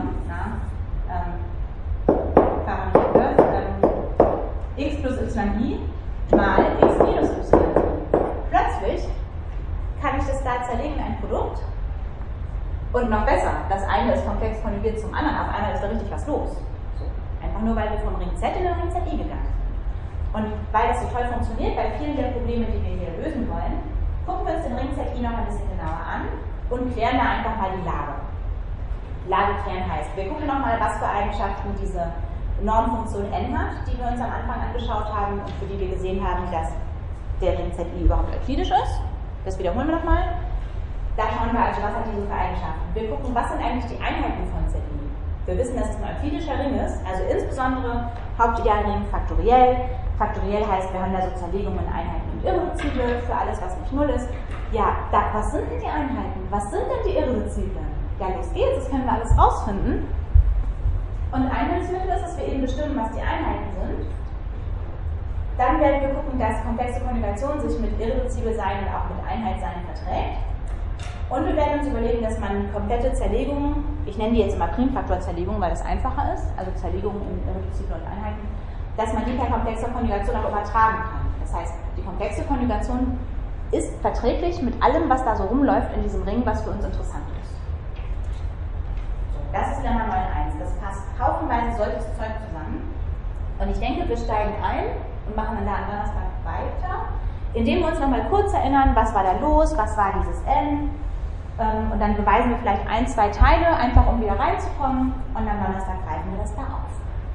x plus yi mal x minus y. Plötzlich kann ich das da zerlegen in ein Produkt und noch besser, das eine ist komplex konjugiert zum anderen, auf einmal ist da richtig was los. So. Einfach nur, weil wir vom Ring Z in den Ring ZI gegangen sind. Und weil das so toll funktioniert, bei vielen der Probleme, die wir hier lösen wollen, gucken wir uns den Ring ZI noch ein bisschen genauer an und klären da einfach mal die Lage. Lage klären heißt, wir gucken nochmal, was für Eigenschaften diese Normfunktion n hat, die wir uns am Anfang angeschaut haben und für die wir gesehen haben, dass der Ring ZI überhaupt euklaidisch ist. Das wiederholen wir nochmal. Da schauen wir also, was hat diese für Eigenschaften. Wir gucken, was sind eigentlich die Einheiten von ZI. Wir wissen, dass es ein euklidischer Ring ist, also insbesondere Hauptidealring faktoriell. Faktoriell heißt, wir haben da so Zerlegungen in Einheiten und Irreduzibel für alles, was nicht 0 ist. Ja, was sind denn die Einheiten? Was sind denn die Irreduziblen? Ja, los geht's, das können wir alles rausfinden. Und ein Hilfsmittel ist, dass wir eben bestimmen, was die Einheiten sind. Dann werden wir gucken, dass komplexe Konjugation sich mit Irreduzibelsein und auch mit Einheitsein verträgt. Und wir werden uns überlegen, dass man komplette Zerlegungen, ich nenne die jetzt immer Primfaktorzerlegungen, weil das einfacher ist, also Zerlegungen in Irreduzibel und Einheiten, dass man die per komplexer Konjugation auch übertragen kann. Das heißt, die komplexe Konjugation ist verträglich mit allem, was da so rumläuft in diesem Ring, was für uns interessant ist. So, das ist Lemma 9.1. Das passt haufenweise solches Zeug zusammen. Und ich denke, wir steigen ein und machen dann da am Donnerstag weiter, indem wir uns nochmal kurz erinnern, was war da los, was war dieses n. Und dann beweisen wir vielleicht 1, 2 Teile, einfach um wieder reinzukommen. Und am Donnerstag greifen wir das da auf.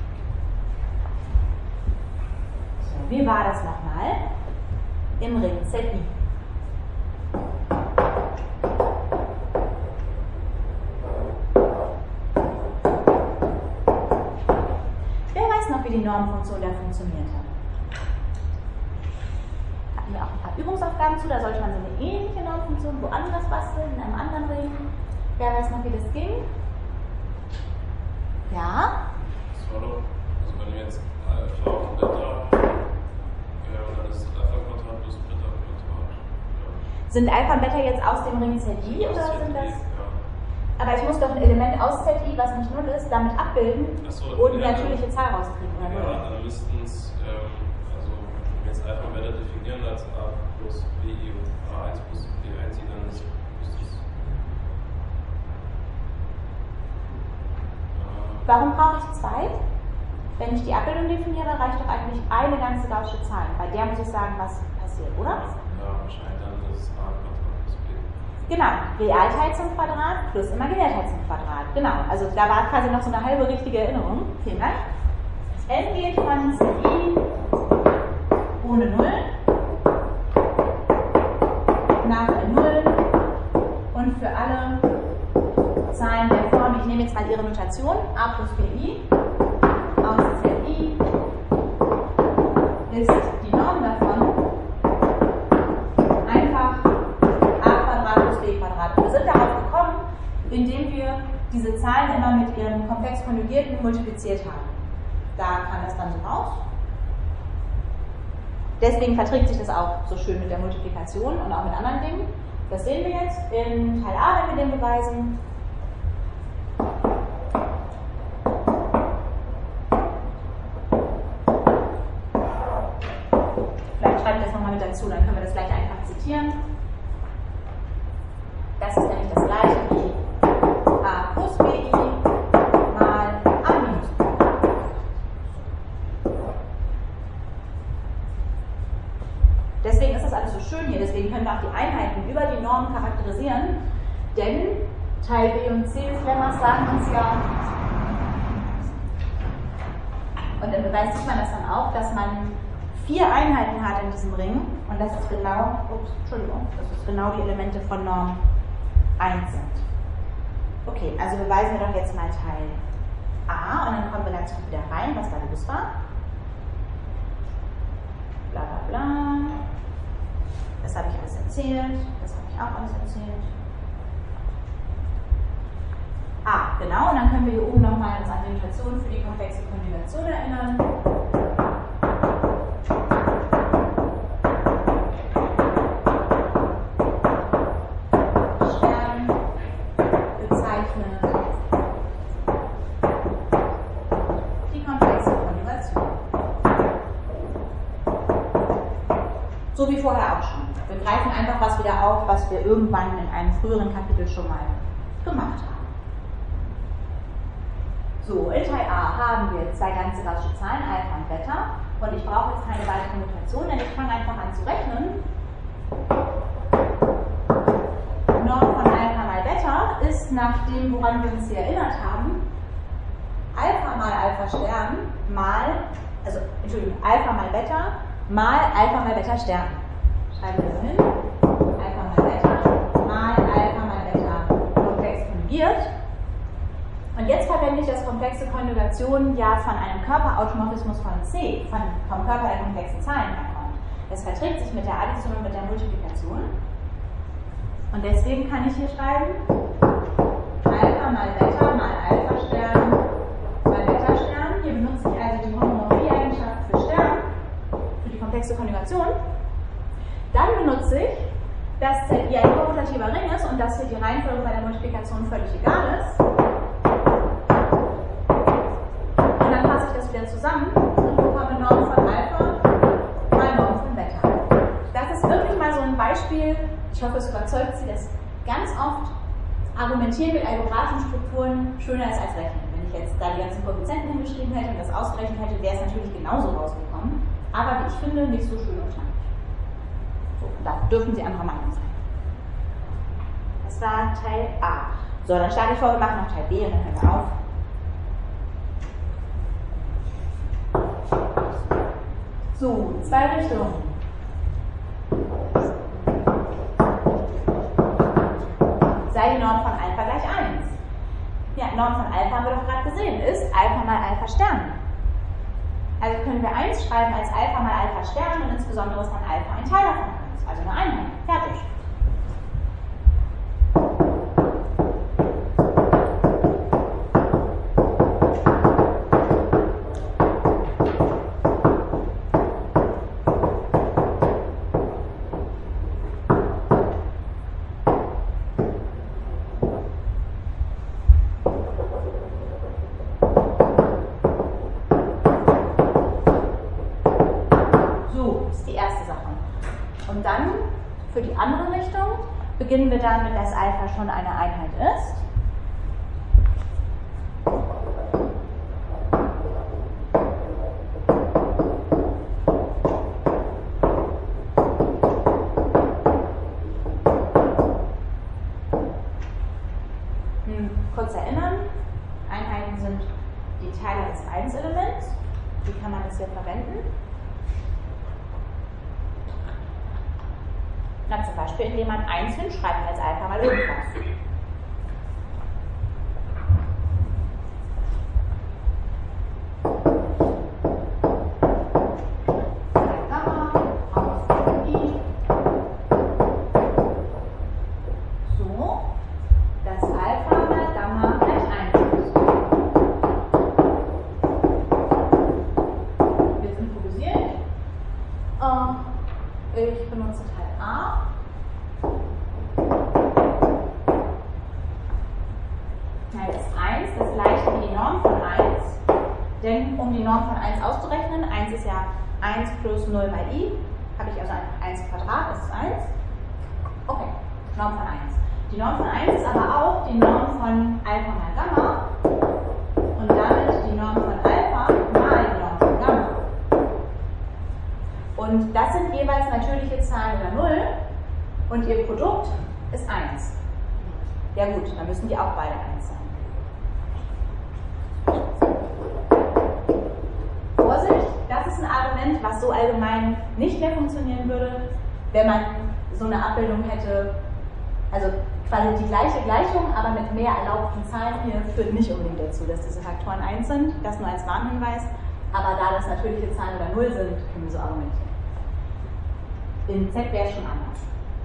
So, wie war das nochmal? Im Ring ZI. noch, wie die Normfunktion da funktioniert hat. Hatten wir auch ein paar Übungsaufgaben zu, da sollte man so eine ähnliche Normfunktion woanders basteln, in einem anderen Ring. Wer weiß noch, wie das ging? Ja? Das war doch, also wenn wir jetzt Alpha und Beta, dann ist Alpha-Quadrat plus Beta-Quadrat. Ja. Sind Alpha und Beta jetzt aus dem Ring ZI oder sind das? Ja. Aber ich muss doch ein Element aus ZI, was nicht 0 ist, damit abbilden und die ja, natürliche Zahl rauskriegen, oder? Ja, dann müssten es, also wenn wir jetzt Alpha und Beta definieren als A plus BI und A1 plus B1, dann ist es. Warum brauche ich 2? Wenn ich die Abbildung definiere, reicht doch eigentlich eine ganze gaußsche Zahl. Bei der muss ich sagen, was passiert, oder? Ja, wahrscheinlich dann ist A Quadrat plus B. Genau, Realteil zum Quadrat plus Imaginärteil zum Quadrat. Genau, also da war quasi noch so eine halbe richtige Erinnerung. Vielen Dank. N geht von CI ohne 0 nach 0 und für alle Zahlen der Form, ich nehme jetzt mal Ihre Notation, a plus bi aus ZI ist die Norm davon einfach a Quadrat plus b Quadrat. Wir sind darauf gekommen, indem wir diese Zahlen immer mit ihren komplex konjugierten multipliziert haben. Da kam das dann so raus. Deswegen verträgt sich das auch so schön mit der Multiplikation und auch mit anderen Dingen. Das sehen wir jetzt in Teil A, wenn wir den beweisen. Vielleicht schreibe ich das nochmal mit dazu, dann können wir das gleich einfach zitieren. Das ist nämlich das gleiche wie a plus bi mal a minus b. Deswegen ist das alles so schön hier, deswegen können wir auch die Einheiten über die Normen charakterisieren, denn Teil B und C des Lemmas sagen uns ja, und dann beweist sich man das dann auch, dass man 4 Einheiten hat in diesem Ring und das ist genau, das ist genau die Elemente von Norm 1 sind. Okay, also beweisen wir doch jetzt mal Teil A und dann kommen wir dazu wieder rein, was da los war. Bla bla bla. Das habe ich alles erzählt, das habe ich auch alles erzählt. Ah, genau, und dann können wir hier oben nochmal uns an die Notation für die komplexe Konjugation erinnern. Stern bezeichnet die komplexe Konjugation. So wie vorher auch schon. Wir greifen einfach was wieder auf, was wir irgendwann in einem früheren Kapitel schon mal gemacht haben. So, in Teil A haben wir 2 ganze gaußsche Zahlen, Alpha und Beta, und ich brauche jetzt keine weitere Notation, denn ich fange einfach an zu rechnen. Norm von Alpha mal Beta ist nach dem, woran wir uns hier erinnert haben, Alpha mal Alpha Stern mal, also Entschuldigung, Alpha mal Beta mal Alpha mal Beta Stern. Schreiben wir hin. Alpha mal Beta mal Alpha mal Beta komplex konjugiert. Und jetzt verwende ich das komplexe Konjugation ja von einem Körperautomorphismus von C, vom Körper der komplexen Zahlen herkommt. Das verträgt sich mit der Addition und mit der Multiplikation. Und deswegen kann ich hier schreiben, Alpha mal Beta mal Alpha Stern mal Beta Stern. Hier benutze ich also die Homomorphie-Eigenschaft für Stern, für die komplexe Konjugation. Dann benutze ich, dass ZI ein kommutativer Ring ist und dass hier die Reihenfolge bei der Multiplikation völlig egal ist. Wieder zusammen und bekomme Norm von Alpha mal Norm von Beta. Das ist wirklich mal so ein Beispiel, ich hoffe es überzeugt Sie, dass ganz oft Argumentieren mit algebraischen Strukturen schöner ist als Rechnen. Wenn ich jetzt da die ganzen Koeffizienten hingeschrieben hätte und das ausgerechnet hätte, wäre es natürlich genauso rausgekommen, aber wie ich finde, nicht so schön und knackig. So, da dürfen Sie anderer Meinung sein. Das war Teil A. So, dann schlage ich vor, wir machen noch Teil B und dann hören wir auf. So, 2 Richtungen. Sei die Norm von Alpha gleich 1. Ja, Norm von Alpha haben wir doch gerade gesehen, ist Alpha mal Alpha Stern. Also können wir 1 schreiben als Alpha mal Alpha Stern und insbesondere ist dann Alpha ein Teiler von 1, also eine Einheit. Fertig. Beginnen wir damit, dass Alpha schon eine Einheit ist. Kurz erinnern, Einheiten sind die Teiler des 1-Elements. Wie kann man das hier verwenden? Na, zum Beispiel, indem man 1 hinschreibt als Alpha mal irgendwas. Gamma auf I. So, dass Alpha mal Gamma gleich 1 ist. Jetzt improvisiert. Ich benutze Teil A. Das gleicht wie die Norm von 1, denn um die Norm von 1 auszurechnen, 1 ist ja 1 plus 0 mal i, habe ich also einfach 1 Quadrat, das ist 1. Okay, Norm von 1. Die Norm von 1 ist aber auch die Norm von Alpha mal Gamma und damit die Norm von Alpha mal die Norm von Gamma. Und das sind jeweils natürliche Zahlen oder 0 und ihr Produkt ist 1. Ja gut, dann müssen die auch beide 1 sein. Vorsicht, das ist ein Argument, was so allgemein nicht mehr funktionieren würde, wenn man so eine Abbildung hätte, also quasi die gleiche Gleichung, aber mit mehr erlaubten Zahlen hier führt nicht unbedingt dazu, dass diese Faktoren 1 sind, das nur als Warnhinweis, aber da das natürliche Zahlen oder 0 sind, können wir so argumentieren. In Z wäre es schon anders.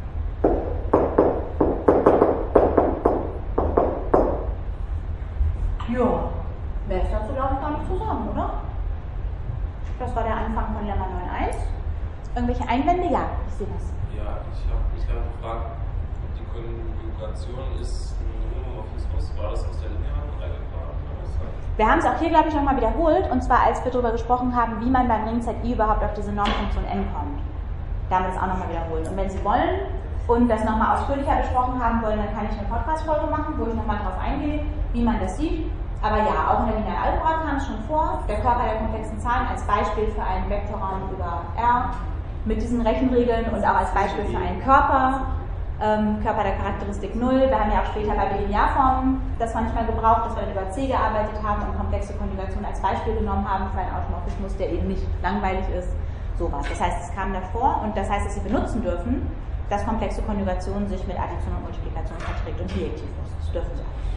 Ja, mehr ist dazu, glaube ich, gar nicht zu sagen, oder? Das war der Anfang von Lemma 9.1. Irgendwelche Einwände? Ja, ich sehe das. Ja, ich habe mich gerade gefragt, ob die Konjugation ist ein Homomorphismus. War das aus der linearen Dreieckfrage? Wir haben es auch hier, glaube ich, nochmal wiederholt, und zwar als wir darüber gesprochen haben, wie man beim Ring ZI überhaupt auf diese Normfunktion n kommt. Da haben wir das auch nochmal wiederholt. Und wenn Sie wollen und das nochmal ausführlicher besprochen haben wollen, dann kann ich eine Podcast-Folge machen, wo ich nochmal darauf eingehe, wie man das sieht. Aber ja, auch in der linearen Algebra kam es schon vor, der Körper der komplexen Zahlen als Beispiel für einen Vektorraum über R mit diesen Rechenregeln und auch als Beispiel für einen Körper der Charakteristik 0. Wir haben ja auch später bei Bilinearformen das manchmal gebraucht, dass wir dann über C gearbeitet haben und komplexe Konjugation als Beispiel genommen haben für einen Automorphismus, der eben nicht langweilig ist. Sowas. Das heißt, es kam davor und das heißt, dass Sie benutzen dürfen, dass komplexe Konjugation sich mit Addition und Multiplikation verträgt und bijektiv ist. Das dürfen Sie auch.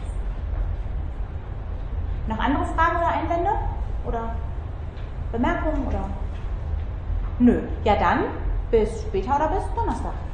Noch andere Fragen oder Einwände? Oder Bemerkungen? Oder? Nö. Ja dann, bis später oder bis Donnerstag.